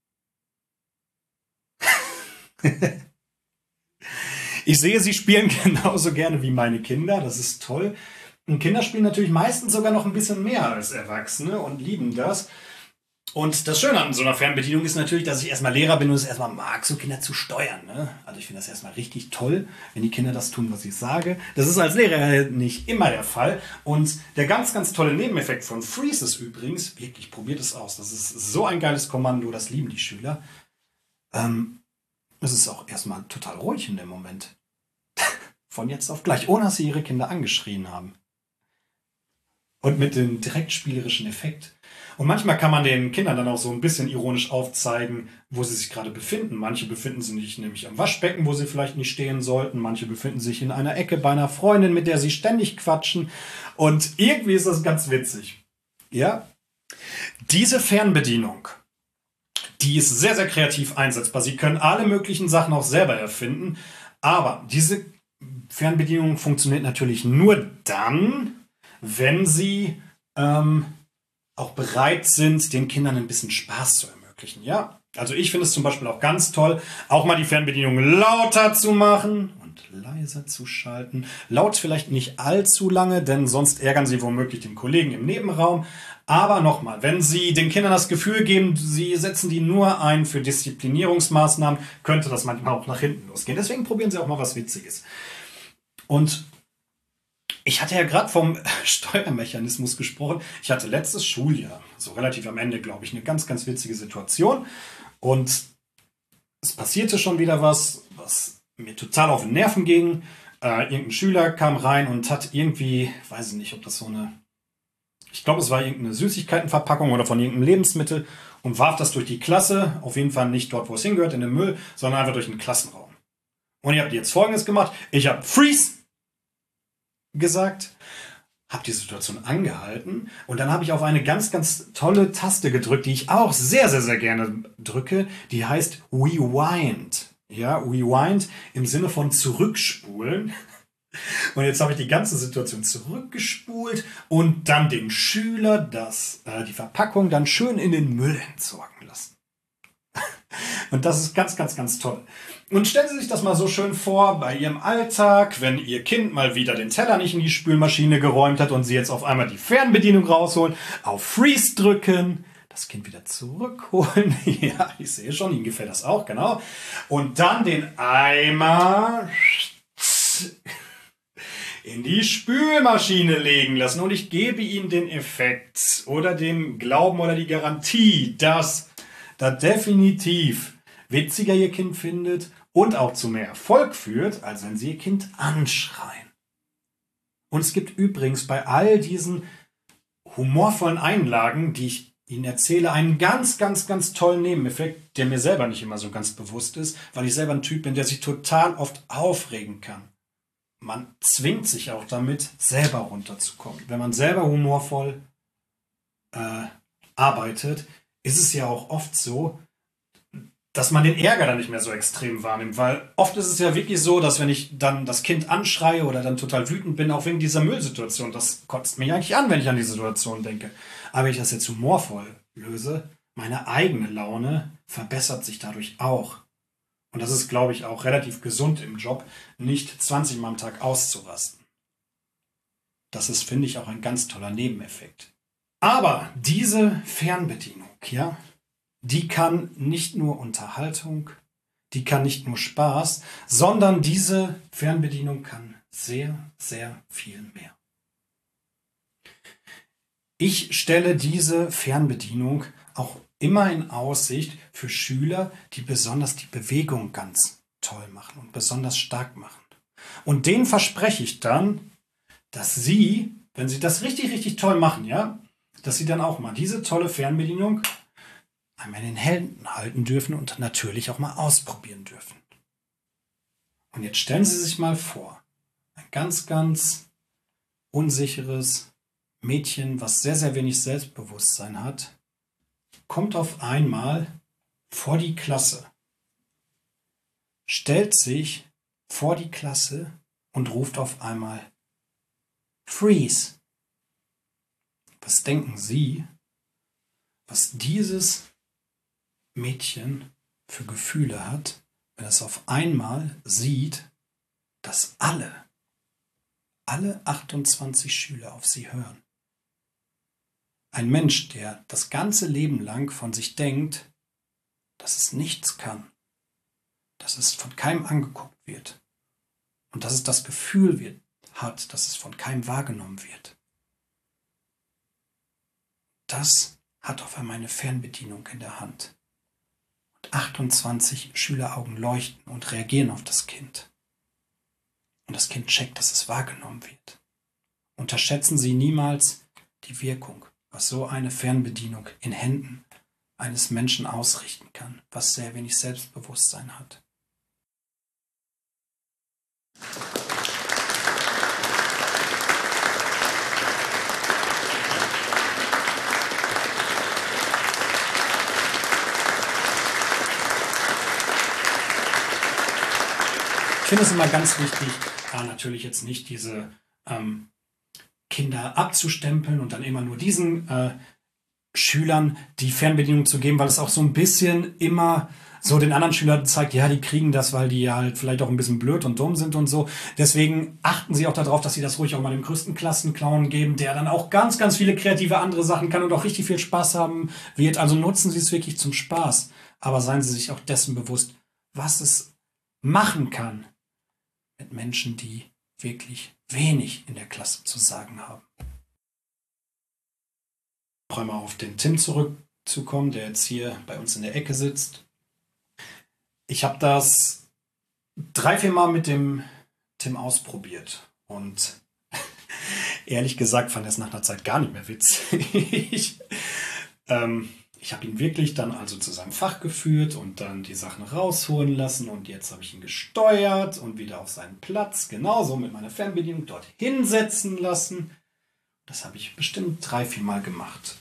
Ich sehe, sie spielen genauso gerne wie meine Kinder. Das ist toll. Und Kinder spielen natürlich meistens sogar noch ein bisschen mehr als Erwachsene und lieben das. Und das Schöne an so einer Fernbedienung ist natürlich, dass ich erstmal Lehrer bin und es erstmal mag, so Kinder zu steuern. Ne? Also ich finde das erstmal richtig toll, wenn die Kinder das tun, was ich sage. Das ist als Lehrer nicht immer der Fall. Und der ganz, ganz tolle Nebeneffekt von Freeze ist übrigens, wirklich, probiert es aus. Das ist so ein geiles Kommando, das lieben die Schüler. Ähm, es ist auch erstmal total ruhig in dem Moment. Von jetzt auf gleich, ohne dass sie ihre Kinder angeschrien haben. Und mit dem direkt spielerischen Effekt. Und manchmal kann man den Kindern dann auch so ein bisschen ironisch aufzeigen, wo sie sich gerade befinden. Manche befinden sich nämlich am Waschbecken, wo sie vielleicht nicht stehen sollten. Manche befinden sich in einer Ecke bei einer Freundin, mit der sie ständig quatschen. Und irgendwie ist das ganz witzig. Ja? Diese Fernbedienung, die ist sehr, sehr kreativ einsetzbar. Sie können alle möglichen Sachen auch selber erfinden. Aber diese Fernbedienung funktioniert natürlich nur dann, wenn sie ähm, auch bereit sind, den Kindern ein bisschen Spaß zu ermöglichen. Ja, also ich finde es zum Beispiel auch ganz toll, auch mal die Fernbedienung lauter zu machen und leiser zu schalten. Laut vielleicht nicht allzu lange, denn sonst ärgern sie womöglich den Kollegen im Nebenraum. Aber nochmal, wenn Sie den Kindern das Gefühl geben, Sie setzen die nur ein für Disziplinierungsmaßnahmen, könnte das manchmal auch nach hinten losgehen. Deswegen probieren Sie auch mal was Witziges. Und ich hatte ja gerade vom Steuermechanismus gesprochen. Ich hatte letztes Schuljahr, so relativ am Ende, glaube ich, eine ganz, ganz witzige Situation. Und es passierte schon wieder was, was mir total auf den Nerven ging. Äh, irgendein Schüler kam rein und hat irgendwie, weiß ich nicht, ob das so eine, ich glaube, es war irgendeine Süßigkeitenverpackung oder von irgendeinem Lebensmittel und warf das durch die Klasse. Auf jeden Fall nicht dort, wo es hingehört, in den Müll, sondern einfach durch den Klassenraum. Und ich habe jetzt Folgendes gemacht. Ich habe Freeze gesagt, habe die Situation angehalten und dann habe ich auf eine ganz, ganz tolle Taste gedrückt, die ich auch sehr, sehr, sehr gerne drücke. Die heißt Rewind. Ja, Rewind im Sinne von zurückspulen. Und jetzt habe ich die ganze Situation zurückgespult und dann den Schüler das, äh, die Verpackung dann schön in den Müll entsorgen lassen. Und das ist ganz, ganz, ganz toll. Und stellen Sie sich das mal so schön vor bei Ihrem Alltag, wenn Ihr Kind mal wieder den Teller nicht in die Spülmaschine geräumt hat und Sie jetzt auf einmal die Fernbedienung rausholen, auf Freeze drücken, das Kind wieder zurückholen. Ja, ich sehe schon, Ihnen gefällt das auch, genau. Und dann den Eimer in die Spülmaschine legen lassen. Und ich gebe Ihnen den Effekt oder den Glauben oder die Garantie, dass da definitiv witziger Ihr Kind findet und auch zu mehr Erfolg führt, als wenn Sie Ihr Kind anschreien. Und es gibt übrigens bei all diesen humorvollen Einlagen, die ich Ihnen erzähle einen ganz, ganz, ganz tollen Nebeneffekt, der mir selber nicht immer so ganz bewusst ist, weil ich selber ein Typ bin, der sich total oft aufregen kann. Man zwingt sich auch damit, selber runterzukommen. Wenn man selber humorvoll äh, arbeitet, ist es ja auch oft so, dass man den Ärger dann nicht mehr so extrem wahrnimmt, weil oft ist es ja wirklich so, dass wenn ich dann das Kind anschreie oder dann total wütend bin, auch wegen dieser Müllsituation, das kotzt mich eigentlich an, wenn ich an die Situation denke. Aber wenn ich das jetzt humorvoll löse, meine eigene Laune verbessert sich dadurch auch. Und das ist, glaube ich, auch relativ gesund im Job, nicht zwanzig Mal am Tag auszurasten. Das ist, finde ich, auch ein ganz toller Nebeneffekt. Aber diese Fernbedienung, ja, die kann nicht nur Unterhaltung, die kann nicht nur Spaß, sondern diese Fernbedienung kann sehr, sehr viel mehr. Ich stelle diese Fernbedienung auch immer in Aussicht für Schüler, die besonders die Bewegung ganz toll machen und besonders stark machen. Und denen verspreche ich dann, dass sie, wenn sie das richtig, richtig toll machen, ja, dass sie dann auch mal diese tolle Fernbedienung einmal in den Händen halten dürfen und natürlich auch mal ausprobieren dürfen. Und jetzt stellen Sie sich mal vor, ein ganz, ganz unsicheres Mädchen, was sehr, sehr wenig Selbstbewusstsein hat, kommt auf einmal vor die Klasse, stellt sich vor die Klasse und ruft auf einmal Freeze. Was denken Sie, was dieses Mädchen für Gefühle hat, wenn es auf einmal sieht, dass alle, alle achtundzwanzig Schüler auf sie hören? Ein Mensch, der das ganze Leben lang von sich denkt, dass es nichts kann, dass es von keinem angeguckt wird und dass es das Gefühl wird, hat, dass es von keinem wahrgenommen wird. Das hat auf einmal eine Fernbedienung in der Hand. Und achtundzwanzig Schüleraugen leuchten und reagieren auf das Kind. Und das Kind checkt, dass es wahrgenommen wird. Unterschätzen Sie niemals die Wirkung, was so eine Fernbedienung in Händen eines Menschen ausrichten kann, was sehr wenig Selbstbewusstsein hat. Ich finde es immer ganz wichtig, da natürlich jetzt nicht diese ähm, Kinder abzustempeln und dann immer nur diesen äh, Schülern die Fernbedienung zu geben, weil es auch so ein bisschen immer so den anderen Schülern zeigt, ja, die kriegen das, weil die halt vielleicht auch ein bisschen blöd und dumm sind und so. Deswegen achten Sie auch darauf, dass Sie das ruhig auch mal dem größten Klassenclown geben, der dann auch ganz, ganz viele kreative andere Sachen kann und auch richtig viel Spaß haben wird. Also nutzen Sie es wirklich zum Spaß. Aber seien Sie sich auch dessen bewusst, was es machen kann mit Menschen, die wirklich wenig in der Klasse zu sagen haben. Noch einmal auf den Tim zurückzukommen, der jetzt hier bei uns in der Ecke sitzt. Ich habe das drei, vier Mal mit dem Tim ausprobiert und ehrlich gesagt fand er es nach einer Zeit gar nicht mehr witzig. ähm, ich habe ihn wirklich dann also zu seinem Fach geführt und dann die Sachen rausholen lassen und jetzt habe ich ihn gesteuert und wieder auf seinen Platz, genauso mit meiner Fernbedienung dort hinsetzen lassen. Das habe ich bestimmt drei, vier Mal gemacht.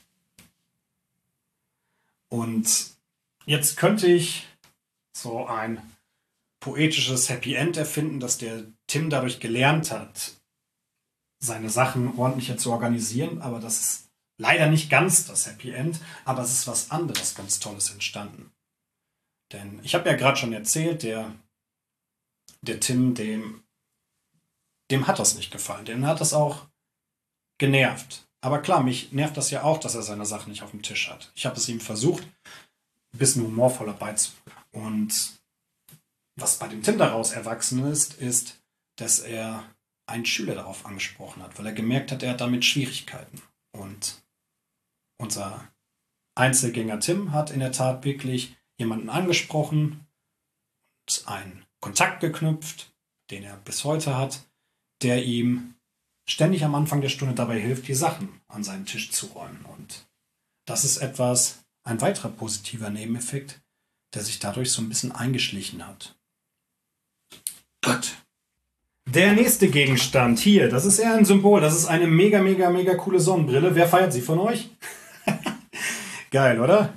Und jetzt könnte ich so ein poetisches Happy End erfinden, dass der Tim dadurch gelernt hat, seine Sachen ordentlicher zu organisieren, aber das ist leider nicht ganz das Happy End, aber es ist was anderes ganz Tolles entstanden. Denn ich habe ja gerade schon erzählt, der, der Tim, dem, dem hat das nicht gefallen, dem hat das auch genervt. Aber klar, mich nervt das ja auch, dass er seine Sachen nicht auf dem Tisch hat. Ich habe es ihm versucht, ein bisschen humorvoller beizubringen. Und was bei dem Tim daraus erwachsen ist, ist, dass er einen Schüler darauf angesprochen hat, weil er gemerkt hat, er hat damit Schwierigkeiten. Und unser Einzelgänger Tim hat in der Tat wirklich jemanden angesprochen und einen Kontakt geknüpft, den er bis heute hat, der ihm ständig am Anfang der Stunde dabei hilft, die Sachen an seinen Tisch zu räumen. Und das ist etwas, ein weiterer positiver Nebeneffekt, der sich dadurch so ein bisschen eingeschlichen hat. Gut. Der nächste Gegenstand hier, das ist eher ein Symbol. Das ist eine mega, mega, mega coole Sonnenbrille. Wer feiert sie von euch? Geil, oder?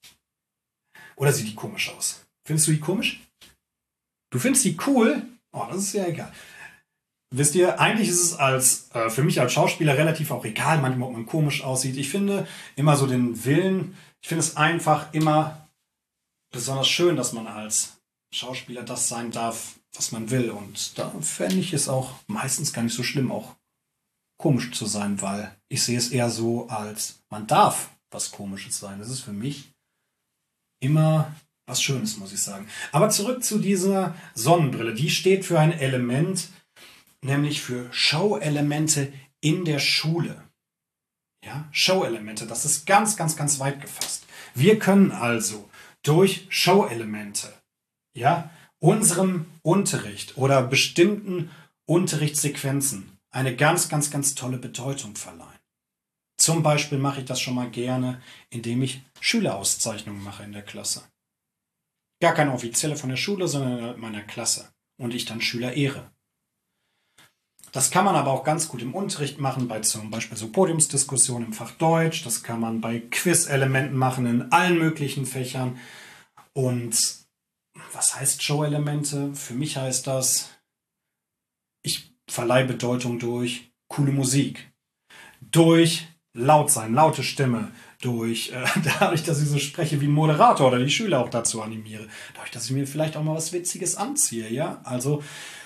Oder sieht die komisch aus? Findest du die komisch? Du findest die cool? Oh, das ist ja egal. Wisst ihr, eigentlich ist es als äh, für mich als Schauspieler relativ auch egal, manchmal, ob man komisch aussieht. Ich finde immer so den Willen, ich finde es einfach immer besonders schön, dass man als Schauspieler das sein darf, was man will. Und da fände ich es auch meistens gar nicht so schlimm, auch komisch zu sein, weil ich sehe es eher so, als man darf was Komisches sein. Das ist für mich immer was Schönes, muss ich sagen. Aber zurück zu dieser Sonnenbrille. Die steht für ein Element, nämlich für Show-Elemente in der Schule. Ja, Show-Elemente, das ist ganz, ganz, ganz weit gefasst. Wir können also durch Show-Elemente, ja, unserem Unterricht oder bestimmten Unterrichtssequenzen eine ganz, ganz, ganz tolle Bedeutung verleihen. Zum Beispiel mache ich das schon mal gerne, indem ich Schülerauszeichnungen mache in der Klasse. Gar keine offizielle von der Schule, sondern in meiner Klasse. Und ich dann Schüler ehre. Das kann man aber auch ganz gut im Unterricht machen, bei zum Beispiel so Podiumsdiskussionen im Fach Deutsch. Das kann man bei Quiz-Elementen machen in allen möglichen Fächern. Und was heißt Show-Elemente? Für mich heißt das, ich verleihe Bedeutung durch coole Musik, durch laut sein, laute Stimme, durch äh, dadurch, dass ich so spreche wie ein Moderator oder die Schüler auch dazu animiere, dadurch, dass ich mir vielleicht auch mal was Witziges anziehe. Ja, also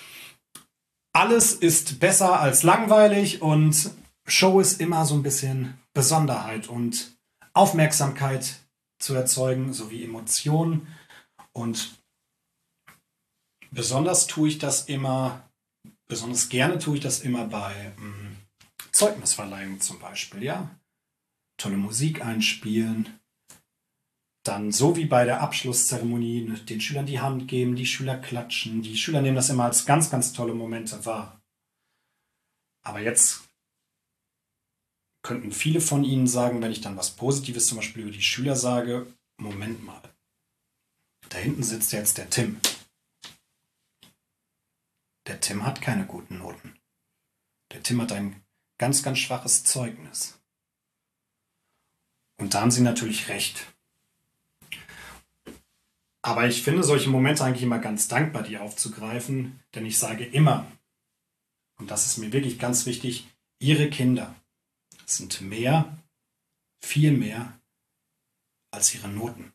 alles ist besser als langweilig und Show ist immer so ein bisschen Besonderheit und Aufmerksamkeit zu erzeugen, sowie Emotionen. Und besonders tue ich das immer, besonders gerne tue ich das immer bei mh, Zeugnisverleihungen zum Beispiel, ja. Tolle Musik einspielen, dann so wie bei der Abschlusszeremonie den Schülern die Hand geben, die Schüler klatschen, die Schüler nehmen das immer als ganz, ganz tolle Momente wahr. Aber jetzt könnten viele von Ihnen sagen, wenn ich dann was Positives zum Beispiel über die Schüler sage, Moment mal, da hinten sitzt jetzt der Tim. Der Tim hat keine guten Noten. Der Tim hat ein ganz, ganz schwaches Zeugnis. Und da haben Sie natürlich recht. Aber ich finde solche Momente eigentlich immer ganz dankbar, die aufzugreifen, denn ich sage immer, und das ist mir wirklich ganz wichtig, Ihre Kinder sind mehr, viel mehr als ihre Noten.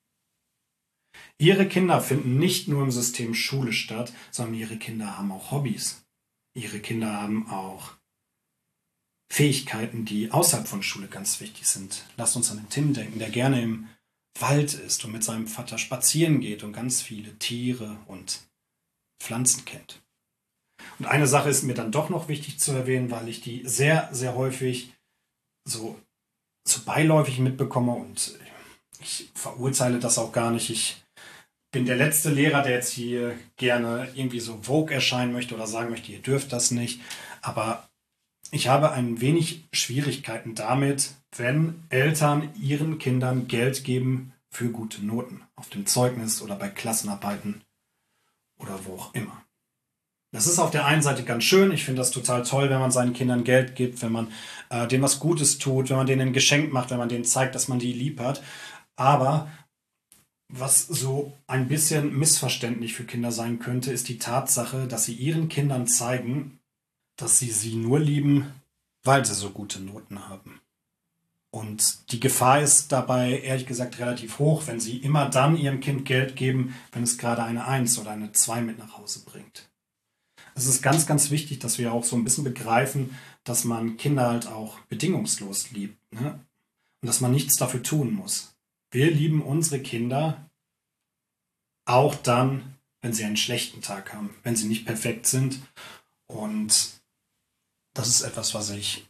Ihre Kinder finden nicht nur im System Schule statt, sondern ihre Kinder haben auch Hobbys. Ihre Kinder haben auch Fähigkeiten, die außerhalb von Schule ganz wichtig sind. Lasst uns an den Tim denken, der gerne im Wald ist und mit seinem Vater spazieren geht und ganz viele Tiere und Pflanzen kennt. Und eine Sache ist mir dann doch noch wichtig zu erwähnen, weil ich die sehr, sehr häufig so, so beiläufig mitbekomme und ich verurteile das auch gar nicht. Ich bin der letzte Lehrer, der jetzt hier gerne irgendwie so Vogue erscheinen möchte oder sagen möchte, ihr dürft das nicht. Aber ich habe ein wenig Schwierigkeiten damit, wenn Eltern ihren Kindern Geld geben für gute Noten auf dem Zeugnis oder bei Klassenarbeiten oder wo auch immer. Das ist auf der einen Seite ganz schön. Ich finde das total toll, wenn man seinen Kindern Geld gibt, wenn man äh, denen was Gutes tut, wenn man denen ein Geschenk macht, wenn man denen zeigt, dass man die lieb hat. Aber was so ein bisschen missverständlich für Kinder sein könnte, ist die Tatsache, dass sie ihren Kindern zeigen, dass sie sie nur lieben, weil sie so gute Noten haben. Und die Gefahr ist dabei, ehrlich gesagt, relativ hoch, wenn sie immer dann ihrem Kind Geld geben, wenn es gerade eine Eins oder eine Zwei mit nach Hause bringt. Es ist ganz, ganz wichtig, dass wir auch so ein bisschen begreifen, dass man Kinder halt auch bedingungslos liebt, ne? Und dass man nichts dafür tun muss. Wir lieben unsere Kinder auch dann, wenn sie einen schlechten Tag haben, wenn sie nicht perfekt sind. Und das ist etwas, was ich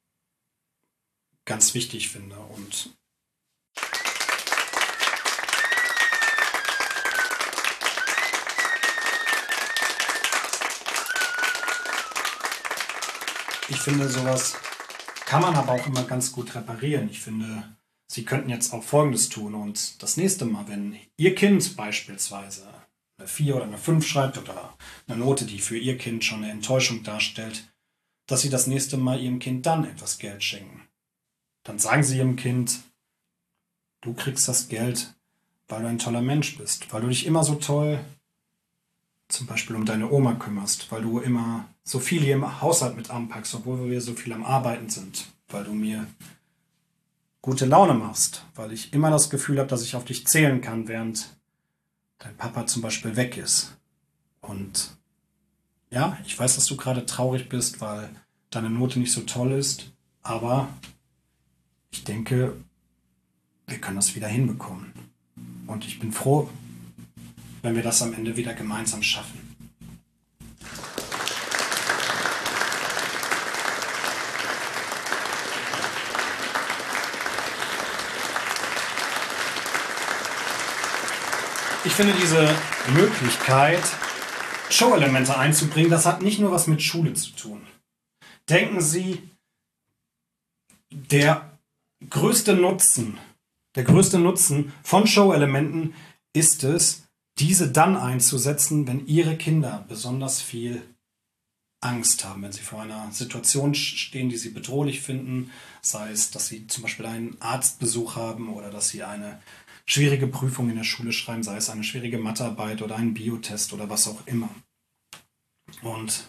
ganz wichtig finde. Und ich finde, sowas kann man aber auch immer ganz gut reparieren. Ich finde, Sie könnten jetzt auch Folgendes tun und das nächste Mal, wenn Ihr Kind beispielsweise eine vier oder eine fünf schreibt oder eine Note, die für Ihr Kind schon eine Enttäuschung darstellt, dass Sie das nächste Mal Ihrem Kind dann etwas Geld schenken. Dann sagen Sie Ihrem Kind, du kriegst das Geld, weil du ein toller Mensch bist, weil du dich immer so toll zum Beispiel um deine Oma kümmerst, weil du immer so viel hier im Haushalt mit anpackst, obwohl wir so viel am Arbeiten sind, weil du mir gute Laune machst, weil ich immer das Gefühl habe, dass ich auf dich zählen kann, während dein Papa zum Beispiel weg ist. Und ja, ich weiß, dass du gerade traurig bist, weil deine Note nicht so toll ist, aber ich denke, wir können das wieder hinbekommen. Und ich bin froh, wenn wir das am Ende wieder gemeinsam schaffen. Ich finde diese Möglichkeit, Show-Elemente einzubringen, das hat nicht nur was mit Schule zu tun. Denken Sie, der größte Nutzen, der größte Nutzen von Show-Elementen ist es, diese dann einzusetzen, wenn Ihre Kinder besonders viel Angst haben, wenn sie vor einer Situation stehen, die sie bedrohlich finden, sei es, dass sie zum Beispiel einen Arztbesuch haben oder dass sie eine schwierige Prüfung in der Schule schreiben, sei es eine schwierige Mathearbeit oder einen Biotest oder was auch immer. Und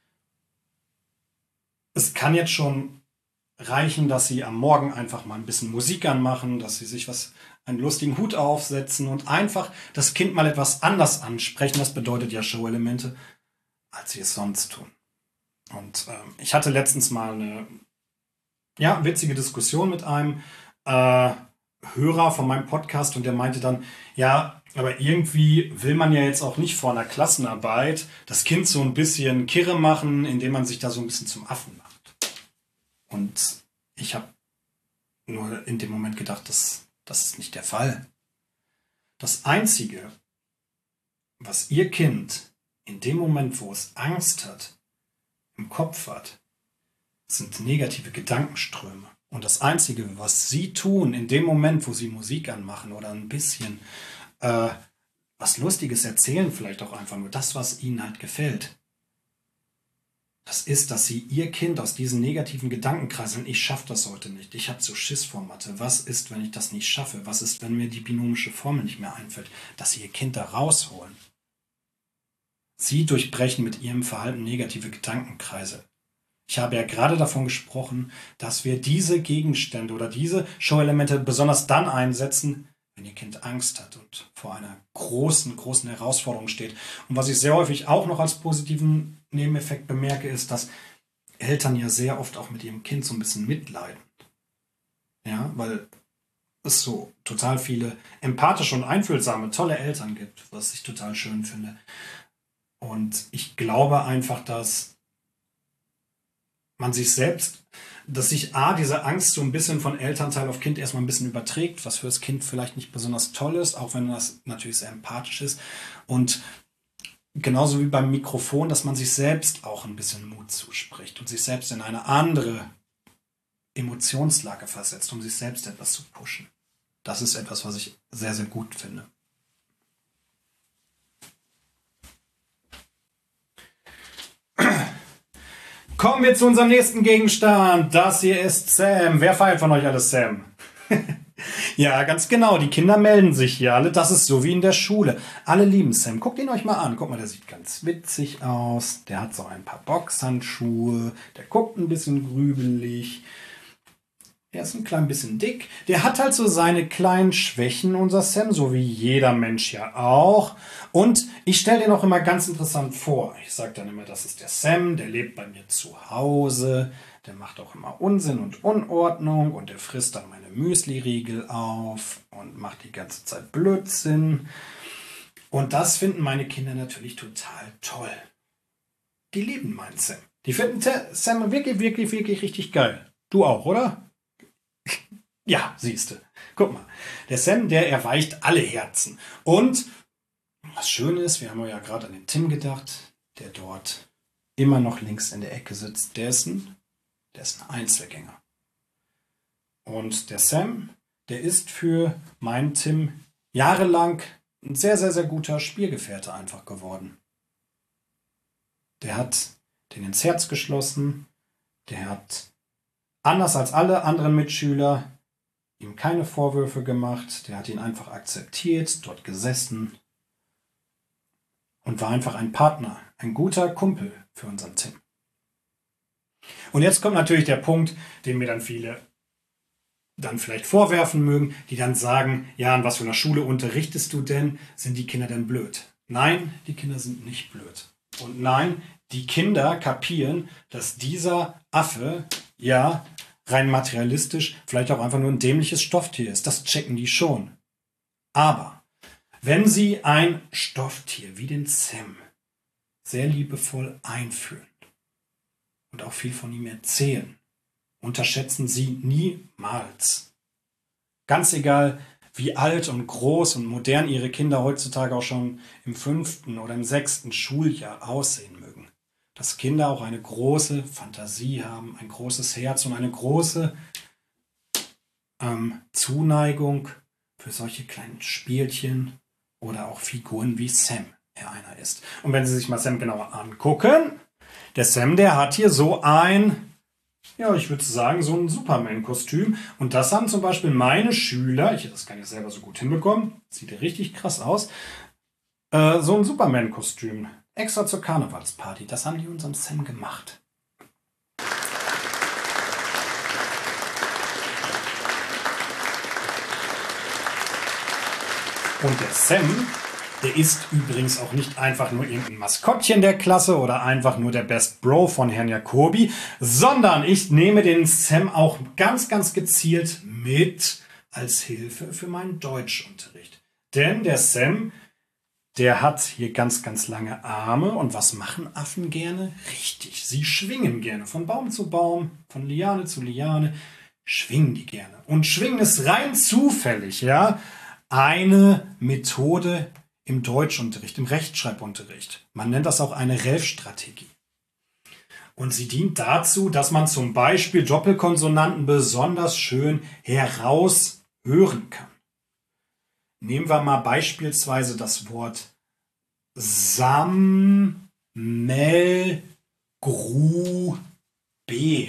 es kann jetzt schon reichen, dass sie am Morgen einfach mal ein bisschen Musik anmachen, dass sie sich was, einen lustigen Hut aufsetzen und einfach das Kind mal etwas anders ansprechen. Das bedeutet ja Show-Elemente, als sie es sonst tun. Und ähm, ich hatte letztens mal eine ja, witzige Diskussion mit einem äh, Hörer von meinem Podcast und der meinte dann, ja, aber irgendwie will man ja jetzt auch nicht vor einer Klassenarbeit das Kind so ein bisschen kirre machen, indem man sich da so ein bisschen zum Affen macht. Und ich habe nur in dem Moment gedacht, das, das ist nicht der Fall. Das Einzige, was Ihr Kind in dem Moment, wo es Angst hat, im Kopf hat, sind negative Gedankenströme. Und das Einzige, was Sie tun in dem Moment, wo Sie Musik anmachen oder ein bisschen äh, was Lustiges erzählen, vielleicht auch einfach nur das, was Ihnen halt gefällt, das ist, dass Sie Ihr Kind aus diesen negativen Gedankenkreiseln, ich schaffe das heute nicht, ich habe so Schiss vor Mathe, was ist, wenn ich das nicht schaffe, was ist, wenn mir die binomische Formel nicht mehr einfällt, dass Sie Ihr Kind da rausholen. Sie durchbrechen mit Ihrem Verhalten negative Gedankenkreise. Ich habe ja gerade davon gesprochen, dass wir diese Gegenstände oder diese Show-Elemente besonders dann einsetzen, wenn Ihr Kind Angst hat und vor einer großen, großen Herausforderung steht. Und was ich sehr häufig auch noch als positiven Nebeneffekt bemerke, ist, dass Eltern ja sehr oft auch mit ihrem Kind so ein bisschen mitleiden. Ja, weil es so total viele empathische und einfühlsame, tolle Eltern gibt, was ich total schön finde. Und ich glaube einfach, dass man sich selbst, dass sich A, diese Angst so ein bisschen von Elternteil auf Kind erstmal ein bisschen überträgt, was für das Kind vielleicht nicht besonders toll ist, auch wenn das natürlich sehr empathisch ist. Und genauso wie beim Mikrofon, dass man sich selbst auch ein bisschen Mut zuspricht und sich selbst in eine andere Emotionslage versetzt, um sich selbst etwas zu pushen. Das ist etwas, was ich sehr, sehr gut finde. Kommen wir zu unserem nächsten Gegenstand. Das hier ist Sam. Wer feiert von euch alles Sam? Ja, ganz genau. Die Kinder melden sich hier alle. Das ist so wie in der Schule. Alle lieben Sam. Guckt ihn euch mal an. Guck mal, der sieht ganz witzig aus. Der hat so ein paar Boxhandschuhe. Der guckt ein bisschen grübelig. Der ist ein klein bisschen dick. Der hat halt so seine kleinen Schwächen, unser Sam, so wie jeder Mensch ja auch. Und ich stelle den auch immer ganz interessant vor. Ich sage dann immer, das ist der Sam, der lebt bei mir zu Hause. Der macht auch immer Unsinn und Unordnung und der frisst dann meine Müsli-Riegel auf und macht die ganze Zeit Blödsinn. Und das finden meine Kinder natürlich total toll. Die lieben meinen Sam. Die finden Sam wirklich, wirklich, wirklich richtig geil. Du auch, oder? Ja, siehste. Guck mal. Der Sam, der erweicht alle Herzen. Und was schön ist, wir haben ja gerade an den Tim gedacht, der dort immer noch links in der Ecke sitzt. Der ist ein, der ist ein Einzelgänger. Und der Sam, der ist für meinen Tim jahrelang ein sehr, sehr, sehr guter Spielgefährte einfach geworden. Der hat den ins Herz geschlossen, der hat anders als alle anderen Mitschüler ihm keine Vorwürfe gemacht, der hat ihn einfach akzeptiert, dort gesessen und war einfach ein Partner, ein guter Kumpel für unseren Tim. Und jetzt kommt natürlich der Punkt, den mir dann viele dann vielleicht vorwerfen mögen, die dann sagen, ja, an was für einer Schule unterrichtest du denn? Sind die Kinder denn blöd? Nein, die Kinder sind nicht blöd. Und nein, die Kinder kapieren, dass dieser Affe, ja, rein materialistisch, vielleicht auch einfach nur ein dämliches Stofftier ist. Das checken die schon. Aber wenn sie ein Stofftier wie den Sam sehr liebevoll einführen und auch viel von ihm erzählen, unterschätzen sie niemals. Ganz egal, wie alt und groß und modern ihre Kinder heutzutage auch schon im fünften oder im sechsten Schuljahr aussehen mögen. Dass Kinder auch eine große Fantasie haben, ein großes Herz und eine große ähm, Zuneigung für solche kleinen Spielchen oder auch Figuren wie Sam, er einer ist. Und wenn Sie sich mal Sam genauer angucken, der Sam, der hat hier so ein, ja, ich würde sagen, so ein Superman-Kostüm. Und das haben zum Beispiel meine Schüler, ich hätte das gar nicht selber so gut hinbekommen, sieht ja richtig krass aus, äh, so ein Superman-Kostüm. Extra zur Karnevalsparty. Das haben die unserem Sam gemacht. Und der Sam, der ist übrigens auch nicht einfach nur irgendein Maskottchen der Klasse oder einfach nur der Best Bro von Herrn Jacobi, sondern ich nehme den Sam auch ganz, ganz gezielt mit als Hilfe für meinen Deutschunterricht. Denn der Sam, der hat hier ganz, ganz lange Arme. Und was machen Affen gerne? Richtig, sie schwingen gerne. Von Baum zu Baum, von Liane zu Liane, schwingen die gerne. Und schwingen ist rein zufällig, ja, eine Methode im Deutschunterricht, im Rechtschreibunterricht. Man nennt das auch eine Relf-Strategie. Und sie dient dazu, dass man zum Beispiel Doppelkonsonanten besonders schön heraushören kann. Nehmen wir mal beispielsweise das Wort Sam, Mel, Gru, B.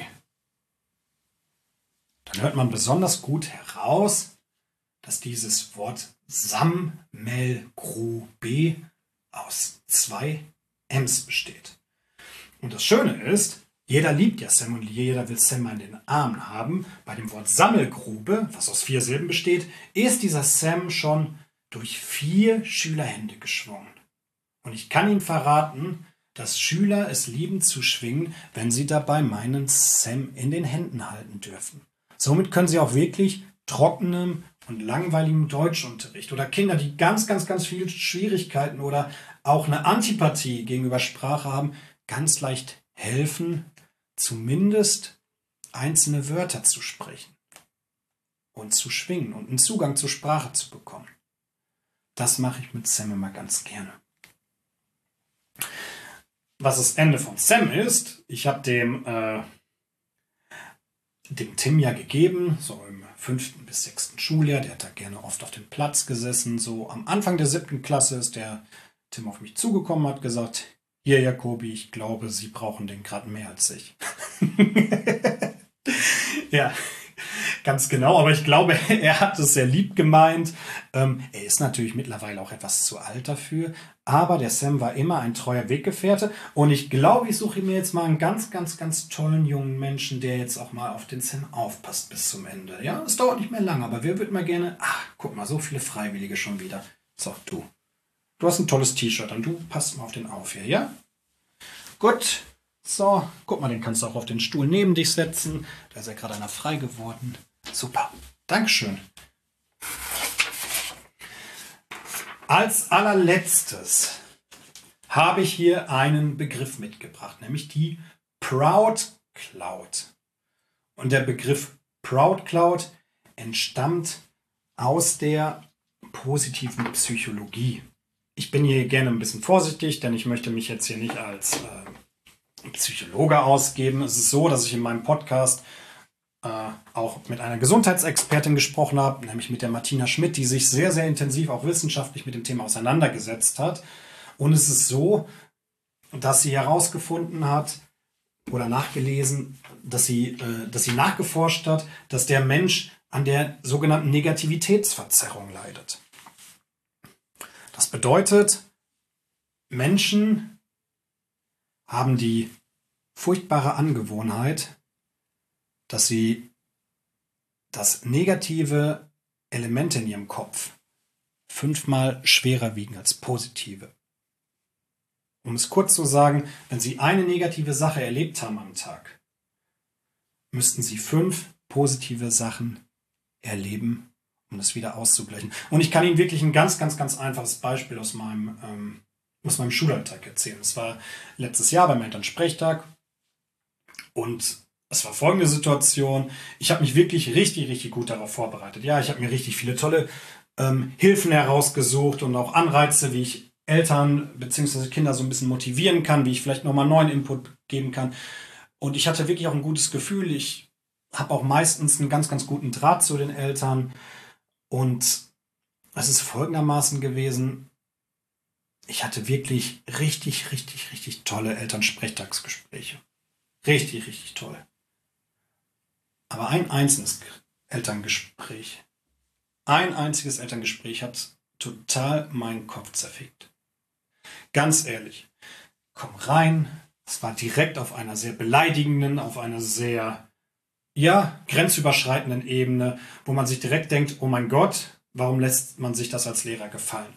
Dann hört man besonders gut heraus, dass dieses Wort Sam, Mel, Gru, B aus zwei Ms besteht. Und das Schöne ist, jeder liebt ja Sam und jeder will Sam in den Armen haben. Bei dem Wort Sammelgrube, was aus vier Silben besteht, ist dieser Sam schon durch vier Schülerhände geschwungen. Und ich kann Ihnen verraten, dass Schüler es lieben zu schwingen, wenn sie dabei meinen Sam in den Händen halten dürfen. Somit können sie auch wirklich trockenem und langweiligem Deutschunterricht oder Kinder, die ganz, ganz, ganz viele Schwierigkeiten oder auch eine Antipathie gegenüber Sprache haben, ganz leicht helfen, zumindest einzelne Wörter zu sprechen und zu schwingen und einen Zugang zur Sprache zu bekommen. Das mache ich mit Sam immer ganz gerne. Was das Ende von Sam ist, ich habe dem, äh, dem Tim ja gegeben, so im fünften bis sechsten Schuljahr, der hat da gerne oft auf dem Platz gesessen. So am Anfang der siebten Klasse ist der Tim auf mich zugekommen, hat gesagt, hier Jacobi, ich glaube, Sie brauchen den gerade mehr als ich. Ja, ganz genau, aber ich glaube, er hat es sehr lieb gemeint. Ähm, er ist natürlich mittlerweile auch etwas zu alt dafür, aber der Sam war immer ein treuer Weggefährte und ich glaube, ich suche mir jetzt mal einen ganz, ganz, ganz tollen jungen Menschen, der jetzt auch mal auf den Sam aufpasst bis zum Ende. Ja, es dauert nicht mehr lange, aber wer würde mal gerne... Ach, guck mal, so viele Freiwillige schon wieder. So, du. Du hast ein tolles T-Shirt und du passt mal auf den auf hier, ja? Gut. So, guck mal, den kannst du auch auf den Stuhl neben dich setzen. Da ist ja gerade einer frei geworden. Super. Dankeschön. Als allerletztes habe ich hier einen Begriff mitgebracht, nämlich die Proud Cloud. Und der Begriff Proud Cloud entstammt aus der positiven Psychologie. Ich bin hier gerne ein bisschen vorsichtig, denn ich möchte mich jetzt hier nicht als äh, Psychologe ausgeben. Es ist so, dass ich in meinem Podcast äh, auch mit einer Gesundheitsexpertin gesprochen habe, nämlich mit der Martina Schmidt, die sich sehr, sehr intensiv auch wissenschaftlich mit dem Thema auseinandergesetzt hat. Und es ist so, dass sie herausgefunden hat oder nachgelesen, dass sie, äh, dass sie nachgeforscht hat, dass der Mensch an der sogenannten Negativitätsverzerrung leidet. Das bedeutet, Menschen haben die furchtbare Angewohnheit, dass sie das negative Elemente in ihrem Kopf fünfmal schwerer wiegen als positive. Um es kurz zu sagen, wenn Sie eine negative Sache erlebt haben am Tag, müssten Sie fünf positive Sachen erleben, um das wieder auszugleichen. Und ich kann Ihnen wirklich ein ganz, ganz, ganz einfaches Beispiel aus meinem, ähm, aus meinem Schulalltag erzählen. Es war letztes Jahr beim Elternsprechtag und es war folgende Situation. Ich habe mich wirklich richtig, richtig gut darauf vorbereitet. Ja, ich habe mir richtig viele tolle ähm, Hilfen herausgesucht und auch Anreize, wie ich Eltern bzw. Kinder so ein bisschen motivieren kann, wie ich vielleicht nochmal neuen Input geben kann. Und ich hatte wirklich auch ein gutes Gefühl. Ich habe auch meistens einen ganz, ganz guten Draht zu den Eltern. Und es ist folgendermaßen gewesen. Ich hatte wirklich richtig, richtig, richtig tolle Elternsprechtagsgespräche. Richtig, richtig toll. Aber ein einzelnes Elterngespräch, ein einziges Elterngespräch hat total meinen Kopf zerfickt. Ganz ehrlich, komm rein, es war direkt auf einer sehr beleidigenden, auf einer sehr, ja, grenzüberschreitenden Ebene, wo man sich direkt denkt, oh mein Gott, warum lässt man sich das als Lehrer gefallen?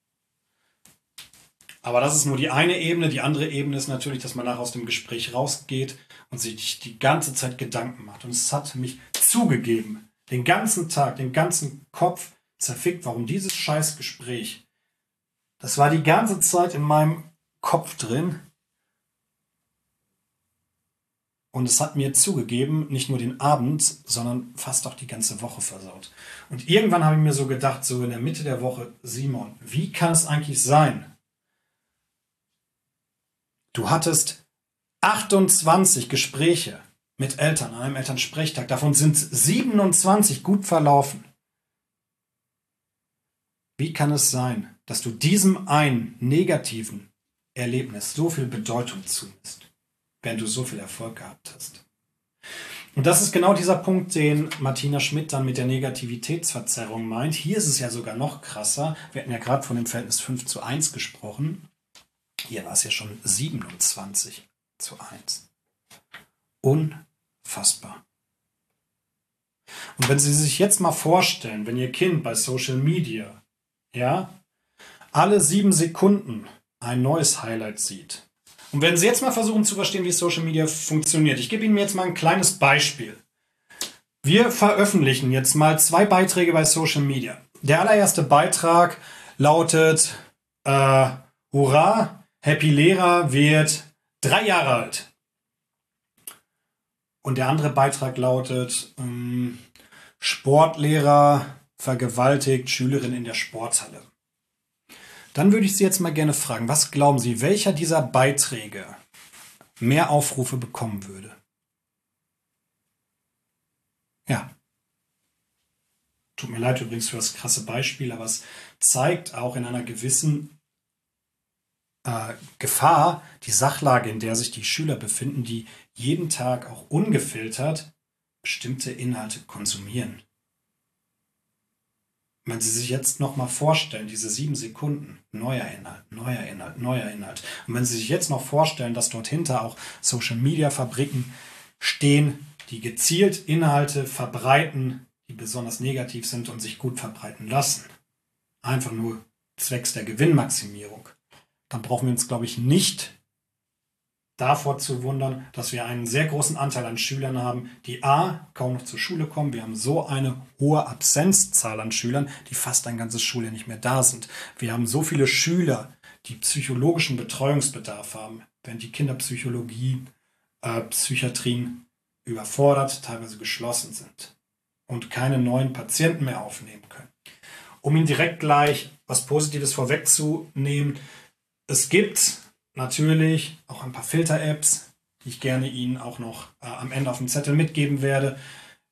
Aber das ist nur die eine Ebene. Die andere Ebene ist natürlich, dass man nachher aus dem Gespräch rausgeht und sich die ganze Zeit Gedanken macht. Und es hat mich zugegeben, den ganzen Tag, den ganzen Kopf zerfickt, warum dieses scheiß Gespräch, das war die ganze Zeit in meinem Kopf drin. Und es hat mir zugegeben, nicht nur den Abend, sondern fast auch die ganze Woche versaut. Und irgendwann habe ich mir so gedacht, so in der Mitte der Woche, Simon, wie kann es eigentlich sein? Du hattest achtundzwanzig Gespräche mit Eltern an einem Elternsprechtag. Davon sind siebenundzwanzig gut verlaufen. Wie kann es sein, dass du diesem einen negativen Erlebnis so viel Bedeutung zumisst, während du so viel Erfolg gehabt hast? Und das ist genau dieser Punkt, den Martina Schmidt dann mit der Negativitätsverzerrung meint. Hier ist es ja sogar noch krasser. Wir hatten ja gerade von dem Verhältnis fünf zu eins gesprochen. Hier war es ja schon siebenundzwanzig zu eins. Unfassbar. Und wenn Sie sich jetzt mal vorstellen, wenn Ihr Kind bei Social Media, ja, alle sieben Sekunden ein neues Highlight sieht. Und wenn Sie jetzt mal versuchen zu verstehen, wie Social Media funktioniert, ich gebe Ihnen jetzt mal ein kleines Beispiel. Wir veröffentlichen jetzt mal zwei Beiträge bei Social Media. Der allererste Beitrag lautet, äh, Hurra, Happy Lehrer wird drei Jahre alt. Und der andere Beitrag lautet, ähm, Sportlehrer vergewaltigt Schülerin in der Sporthalle. Dann würde ich Sie jetzt mal gerne fragen, was glauben Sie, welcher dieser Beiträge mehr Aufrufe bekommen würde? Ja. Tut mir leid übrigens für das krasse Beispiel, aber es zeigt auch in einer gewissen äh, Gefahr die Sachlage, in der sich die Schüler befinden, die jeden Tag auch ungefiltert bestimmte Inhalte konsumieren. Wenn Sie sich jetzt nochmal vorstellen, diese sieben Sekunden, neuer Inhalt, neuer Inhalt, neuer Inhalt. Und wenn Sie sich jetzt noch vorstellen, dass dort hinter auch Social-Media-Fabriken stehen, die gezielt Inhalte verbreiten, die besonders negativ sind und sich gut verbreiten lassen. Einfach nur zwecks der Gewinnmaximierung. Dann brauchen wir uns, glaube ich, nicht davor zu wundern, dass wir einen sehr großen Anteil an Schülern haben, die a. kaum noch zur Schule kommen. Wir haben so eine hohe Absenzzahl an Schülern, die fast ein ganzes Schuljahr nicht mehr da sind. Wir haben so viele Schüler, die psychologischen Betreuungsbedarf haben, während die Kinderpsychologie, äh, Psychiatrien überfordert, teilweise geschlossen sind und keine neuen Patienten mehr aufnehmen können. Um Ihnen direkt gleich was Positives vorwegzunehmen, es gibt natürlich auch ein paar Filter-Apps, die ich gerne Ihnen auch noch äh, am Ende auf dem Zettel mitgeben werde.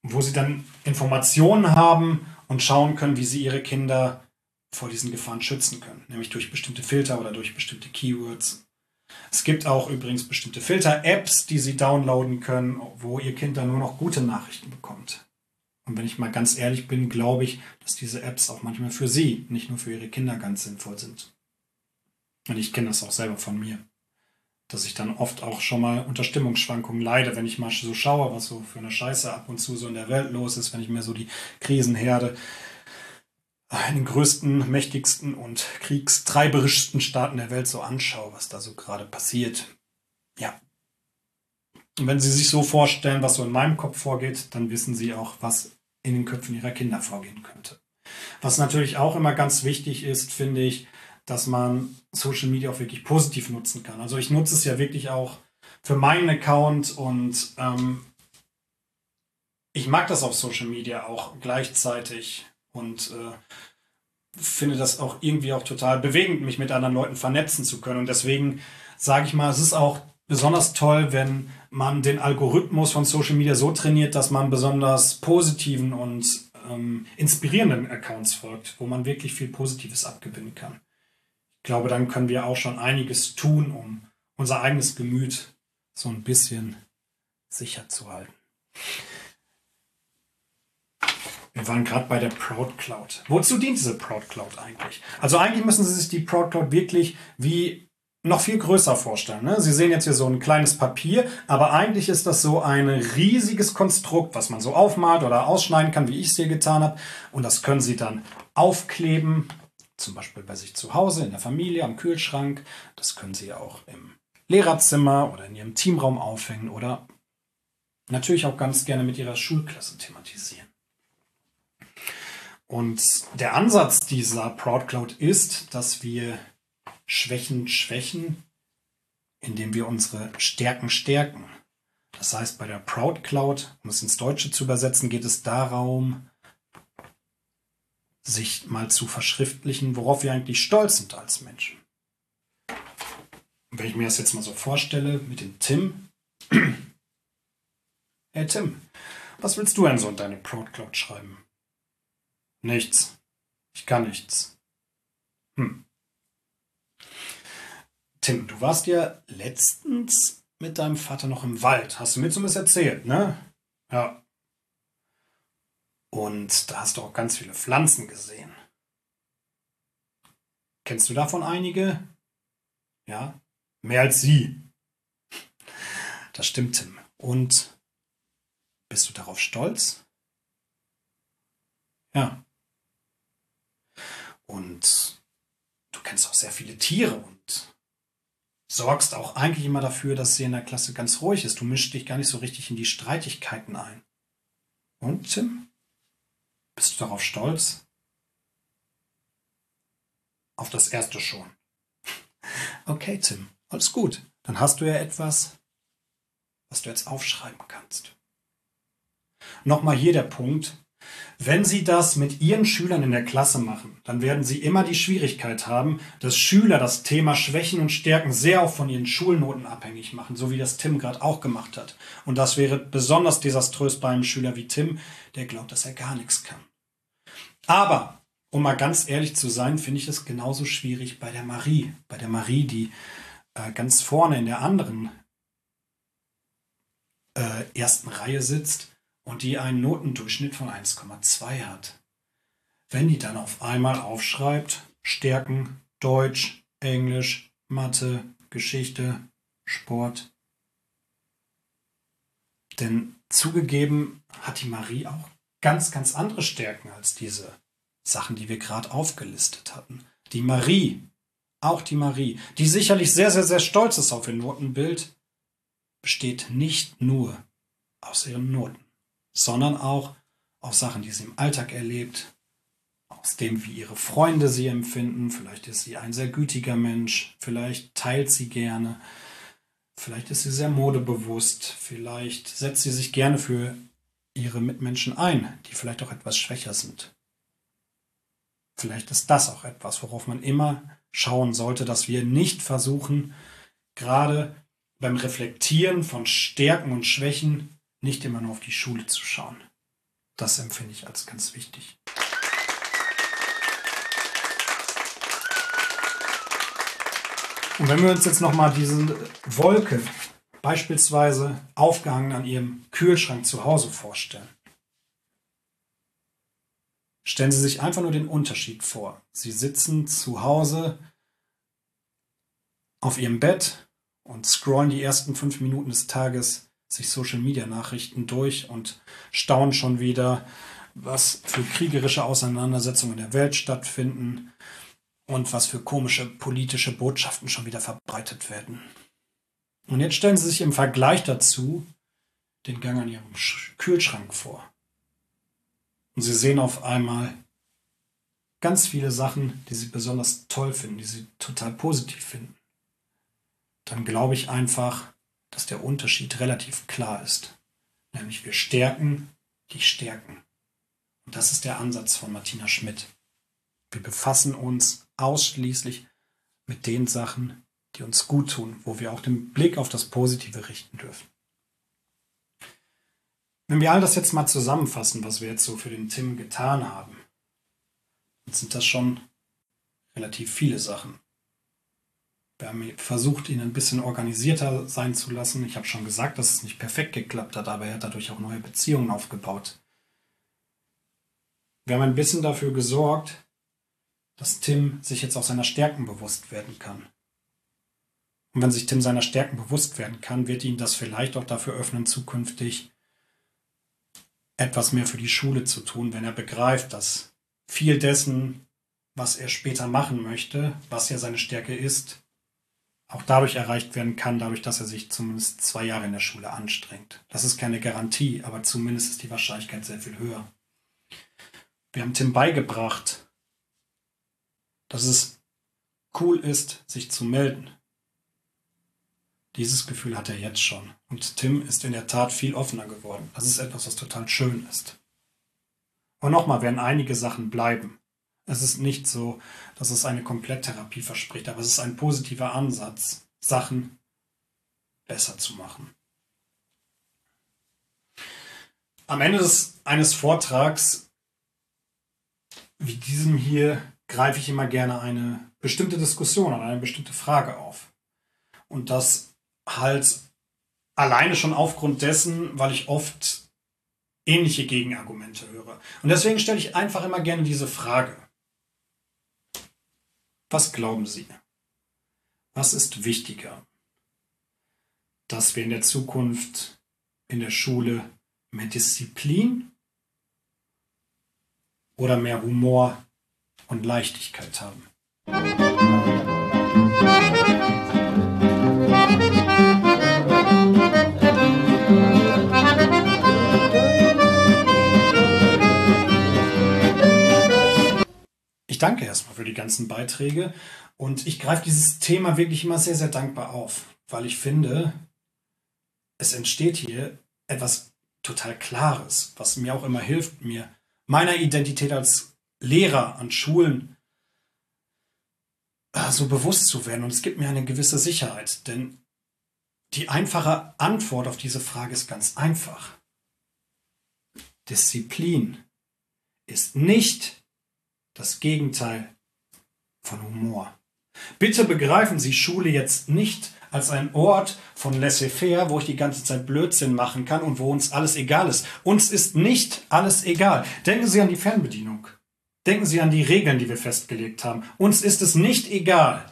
wo sie dann Informationen haben und schauen können, wie sie ihre Kinder vor diesen Gefahren schützen können, nämlich durch bestimmte Filter oder durch bestimmte Keywords. Es gibt auch übrigens bestimmte Filter-Apps, die Sie downloaden können, wo Ihr Kind dann nur noch gute Nachrichten bekommt. Und wenn ich mal ganz ehrlich bin, glaube ich, dass diese Apps auch manchmal für Sie, nicht nur für Ihre Kinder ganz sinnvoll sind. Und ich kenne das auch selber von mir, dass ich dann oft auch schon mal unter Stimmungsschwankungen leide, wenn ich mal so schaue, was so für eine Scheiße ab und zu so in der Welt los ist, wenn ich mir so die Krisenherde in den größten, mächtigsten und kriegstreiberischsten Staaten der Welt so anschaue, was da so gerade passiert. Ja. Und wenn Sie sich so vorstellen, was so in meinem Kopf vorgeht, dann wissen Sie auch, was in den Köpfen Ihrer Kinder vorgehen könnte. Was natürlich auch immer ganz wichtig ist, finde ich, dass man Social Media auch wirklich positiv nutzen kann. Also ich nutze es ja wirklich auch für meinen Account und ähm, ich mag das auf Social Media auch gleichzeitig und äh, finde das auch irgendwie auch total bewegend, mich mit anderen Leuten vernetzen zu können. Und deswegen sage ich mal, es ist auch besonders toll, wenn man den Algorithmus von Social Media so trainiert, dass man besonders positiven und ähm, inspirierenden Accounts folgt, wo man wirklich viel Positives abgewinnen kann. Ich glaube, dann können wir auch schon einiges tun, um unser eigenes Gemüt so ein bisschen sicher zu halten. Wir waren gerade bei der Proud Cloud. Wozu dient diese Proud Cloud eigentlich? Also eigentlich müssen Sie sich die Proud Cloud wirklich wie noch viel größer vorstellen. Ne? Sie sehen jetzt hier so ein kleines Papier, aber eigentlich ist das so ein riesiges Konstrukt, was man so aufmalt oder ausschneiden kann, wie ich es hier getan habe. Und das können Sie dann aufkleben, zum Beispiel bei sich zu Hause, in der Familie, am Kühlschrank. Das können Sie auch im Lehrerzimmer oder in Ihrem Teamraum aufhängen oder natürlich auch ganz gerne mit Ihrer Schulklasse thematisieren. Und der Ansatz dieser Proud Cloud ist, dass wir Schwächen schwächen, indem wir unsere Stärken stärken. Das heißt, bei der Proud Cloud, um es ins Deutsche zu übersetzen, geht es darum, sich mal zu verschriftlichen, worauf wir eigentlich stolz sind als Menschen. Und wenn ich mir das jetzt mal so vorstelle mit dem Tim. Hey Tim, was willst du denn so in deine Proud Cloud schreiben? Nichts. Ich kann nichts. Hm. Tim, du warst ja letztens mit deinem Vater noch im Wald. Hast du mir zumindest erzählt, ne? Ja. Und da hast du auch ganz viele Pflanzen gesehen. Kennst du davon einige? Ja? Mehr als sie. Das stimmt, Tim. Und bist du darauf stolz? Ja. Und du kennst auch sehr viele Tiere und sorgst auch eigentlich immer dafür, dass sie in der Klasse ganz ruhig ist. Du mischst dich gar nicht so richtig in die Streitigkeiten ein. Und, Tim? Bist du darauf stolz? Auf das erste schon. Okay, Tim, alles gut. Dann hast du ja etwas, was du jetzt aufschreiben kannst. Nochmal hier der Punkt. Wenn Sie das mit Ihren Schülern in der Klasse machen, dann werden Sie immer die Schwierigkeit haben, dass Schüler das Thema Schwächen und Stärken sehr auch von ihren Schulnoten abhängig machen, so wie das Tim gerade auch gemacht hat. Und das wäre besonders desaströs bei einem Schüler wie Tim, der glaubt, dass er gar nichts kann. Aber, um mal ganz ehrlich zu sein, finde ich es genauso schwierig bei der Marie. Bei der Marie, die äh, ganz vorne in der anderen äh, ersten Reihe sitzt und die einen Notendurchschnitt von eins Komma zwei hat. Wenn die dann auf einmal aufschreibt, Stärken, Deutsch, Englisch, Mathe, Geschichte, Sport. Denn zugegeben hat die Marie auch ganz, ganz andere Stärken als diese Sachen, die wir gerade aufgelistet hatten. Die Marie, auch die Marie, die sicherlich sehr, sehr, sehr stolz ist auf ihr Notenbild, besteht nicht nur aus ihren Noten, sondern auch aus Sachen, die sie im Alltag erlebt, aus dem, wie ihre Freunde sie empfinden. Vielleicht ist sie ein sehr gütiger Mensch, vielleicht teilt sie gerne, vielleicht ist sie sehr modebewusst, vielleicht setzt sie sich gerne für ihre Mitmenschen ein, die vielleicht auch etwas schwächer sind. Vielleicht ist das auch etwas, worauf man immer schauen sollte, dass wir nicht versuchen, gerade beim Reflektieren von Stärken und Schwächen nicht immer nur auf die Schule zu schauen. Das empfinde ich als ganz wichtig. Und wenn wir uns jetzt nochmal diese Wolke beispielsweise aufgehangen an Ihrem Kühlschrank zu Hause vorstellen. Stellen Sie sich einfach nur den Unterschied vor. Sie sitzen zu Hause auf Ihrem Bett und scrollen die ersten fünf Minuten des Tages sich Social-Media-Nachrichten durch und staunen schon wieder, was für kriegerische Auseinandersetzungen in der Welt stattfinden und was für komische politische Botschaften schon wieder verbreitet werden. Und jetzt stellen Sie sich im Vergleich dazu den Gang an Ihrem Kühlschrank vor. Und Sie sehen auf einmal ganz viele Sachen, die Sie besonders toll finden, die Sie total positiv finden. Dann glaube ich einfach, dass der Unterschied relativ klar ist. Nämlich wir stärken die Stärken. Und das ist der Ansatz von Martina Schmidt. Wir befassen uns ausschließlich mit den Sachen, die uns gut tun, wo wir auch den Blick auf das Positive richten dürfen. Wenn wir all das jetzt mal zusammenfassen, was wir jetzt so für den Tim getan haben, dann sind das schon relativ viele Sachen. Wir haben versucht, ihn ein bisschen organisierter sein zu lassen. Ich habe schon gesagt, dass es nicht perfekt geklappt hat, aber er hat dadurch auch neue Beziehungen aufgebaut. Wir haben ein bisschen dafür gesorgt, dass Tim sich jetzt auch seiner Stärken bewusst werden kann. Und wenn sich Tim seiner Stärken bewusst werden kann, wird ihn das vielleicht auch dafür öffnen, zukünftig etwas mehr für die Schule zu tun, wenn er begreift, dass viel dessen, was er später machen möchte, was ja seine Stärke ist, auch dadurch erreicht werden kann, dadurch, dass er sich zumindest zwei Jahre in der Schule anstrengt. Das ist keine Garantie, aber zumindest ist die Wahrscheinlichkeit sehr viel höher. Wir haben Tim beigebracht, dass es cool ist, sich zu melden. Dieses Gefühl hat er jetzt schon. Und Tim ist in der Tat viel offener geworden. Das ist etwas, was total schön ist. Und nochmal, werden einige Sachen bleiben. Es ist nicht so, dass es eine Kompletttherapie verspricht, aber es ist ein positiver Ansatz, Sachen besser zu machen. Am Ende des, eines Vortrags wie diesem hier greife ich immer gerne eine bestimmte Diskussion oder eine bestimmte Frage auf. Und das halt alleine schon aufgrund dessen, weil ich oft ähnliche Gegenargumente höre. Und deswegen stelle ich einfach immer gerne diese Frage. Was glauben Sie? Was ist wichtiger? Dass wir in der Zukunft in der Schule mehr Disziplin oder mehr Humor und Leichtigkeit haben? Ich danke erstmal für die ganzen Beiträge und ich greife dieses Thema wirklich immer sehr, sehr dankbar auf, weil ich finde, es entsteht hier etwas total Klares, was mir auch immer hilft, mir meiner Identität als Lehrer an Schulen so bewusst zu werden. Und es gibt mir eine gewisse Sicherheit, denn die einfache Antwort auf diese Frage ist ganz einfach. Disziplin ist nicht das Gegenteil von Humor. Bitte begreifen Sie Schule jetzt nicht als ein Ort von laissez-faire, wo ich die ganze Zeit Blödsinn machen kann und wo uns alles egal ist. Uns ist nicht alles egal. Denken Sie an die Fernbedienung. Denken Sie an die Regeln, die wir festgelegt haben. Uns ist es nicht egal,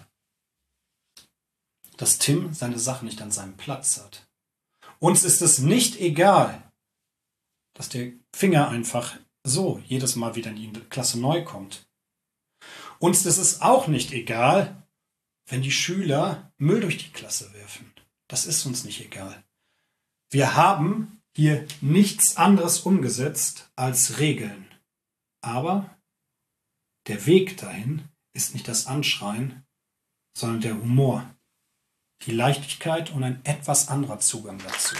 dass Tim seine Sachen nicht an seinem Platz hat. Uns ist es nicht egal, dass der Finger einfach so jedes Mal wieder in die Klasse neu kommt. Uns ist es auch nicht egal, wenn die Schüler Müll durch die Klasse werfen. Das ist uns nicht egal. Wir haben hier nichts anderes umgesetzt als Regeln. Aber der Weg dahin ist nicht das Anschreien, sondern der Humor, die Leichtigkeit und ein etwas anderer Zugang dazu.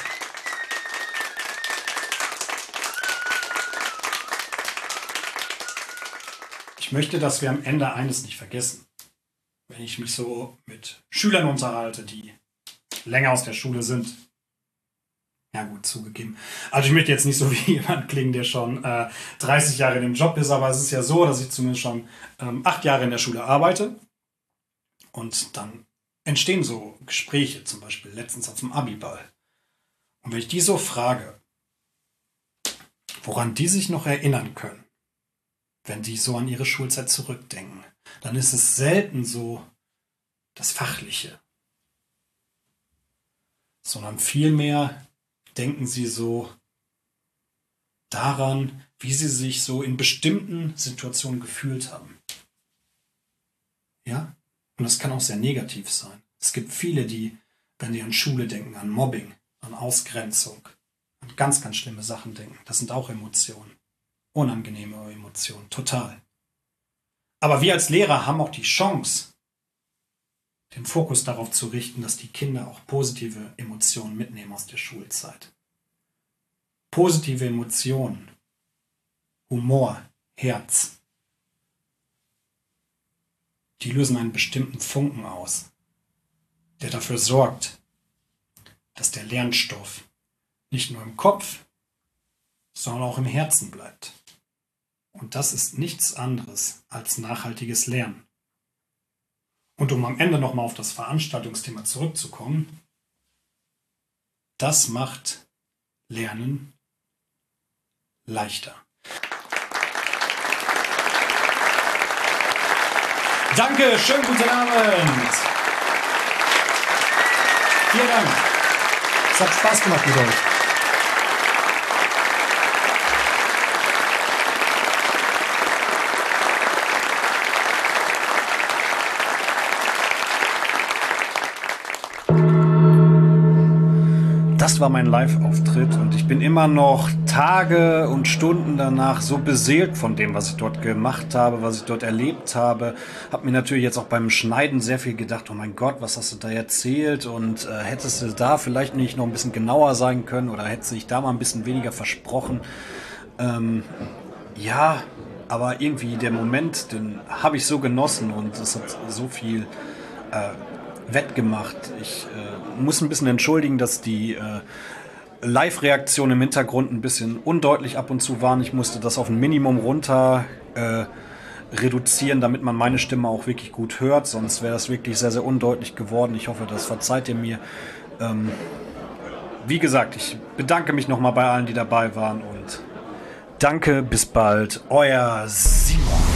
Ich möchte, dass wir am Ende eines nicht vergessen. Wenn ich mich so mit Schülern unterhalte, die länger aus der Schule sind, Ja gut, zugegeben. Also ich möchte jetzt nicht so wie jemand klingen, der schon äh, dreißig Jahre in dem Job ist, aber es ist ja so, dass ich zumindest schon ähm, acht Jahre in der Schule arbeite. Und dann entstehen so Gespräche, zum Beispiel letztens auf dem Abiball. Und wenn ich die so frage, woran die sich noch erinnern können, wenn die so an ihre Schulzeit zurückdenken, dann ist es selten so das Fachliche, sondern vielmehr denken sie so daran, wie sie sich so in bestimmten Situationen gefühlt haben. Ja? Und das kann auch sehr negativ sein. Es gibt viele, die, wenn die an Schule denken, an Mobbing, an Ausgrenzung, an ganz, ganz schlimme Sachen denken. Das sind auch Emotionen. Unangenehme Emotionen, total. Aber wir als Lehrer haben auch die Chance, den Fokus darauf zu richten, dass die Kinder auch positive Emotionen mitnehmen aus der Schulzeit. Positive Emotionen, Humor, Herz, die lösen einen bestimmten Funken aus, der dafür sorgt, dass der Lernstoff nicht nur im Kopf, sondern auch im Herzen bleibt. Und das ist nichts anderes als nachhaltiges Lernen. Und um am Ende nochmal auf das Veranstaltungsthema zurückzukommen, das macht Lernen leichter. Danke, schönen guten Abend. Vielen Dank. Es hat Spaß gemacht mit euch. Das war mein Live-Auftritt und ich bin immer noch Tage und Stunden danach so beseelt von dem, was ich dort gemacht habe, was ich dort erlebt habe. Hab mir natürlich jetzt auch beim Schneiden sehr viel gedacht, oh mein Gott, was hast du da erzählt und äh, hättest du da vielleicht nicht noch ein bisschen genauer sein können oder hättest du dich da mal ein bisschen weniger versprochen. Ähm, ja, aber irgendwie der Moment, den habe ich so genossen und es hat so viel äh, wettgemacht. Ich äh, muss ein bisschen entschuldigen, dass die äh, Live-Reaktionen im Hintergrund ein bisschen undeutlich ab und zu waren. Ich musste das auf ein Minimum runter äh, reduzieren, damit man meine Stimme auch wirklich gut hört. Sonst wäre das wirklich sehr, sehr undeutlich geworden. Ich hoffe, das verzeiht ihr mir. Ähm, wie gesagt, ich bedanke mich nochmal bei allen, die dabei waren und danke, bis bald. Euer Simon.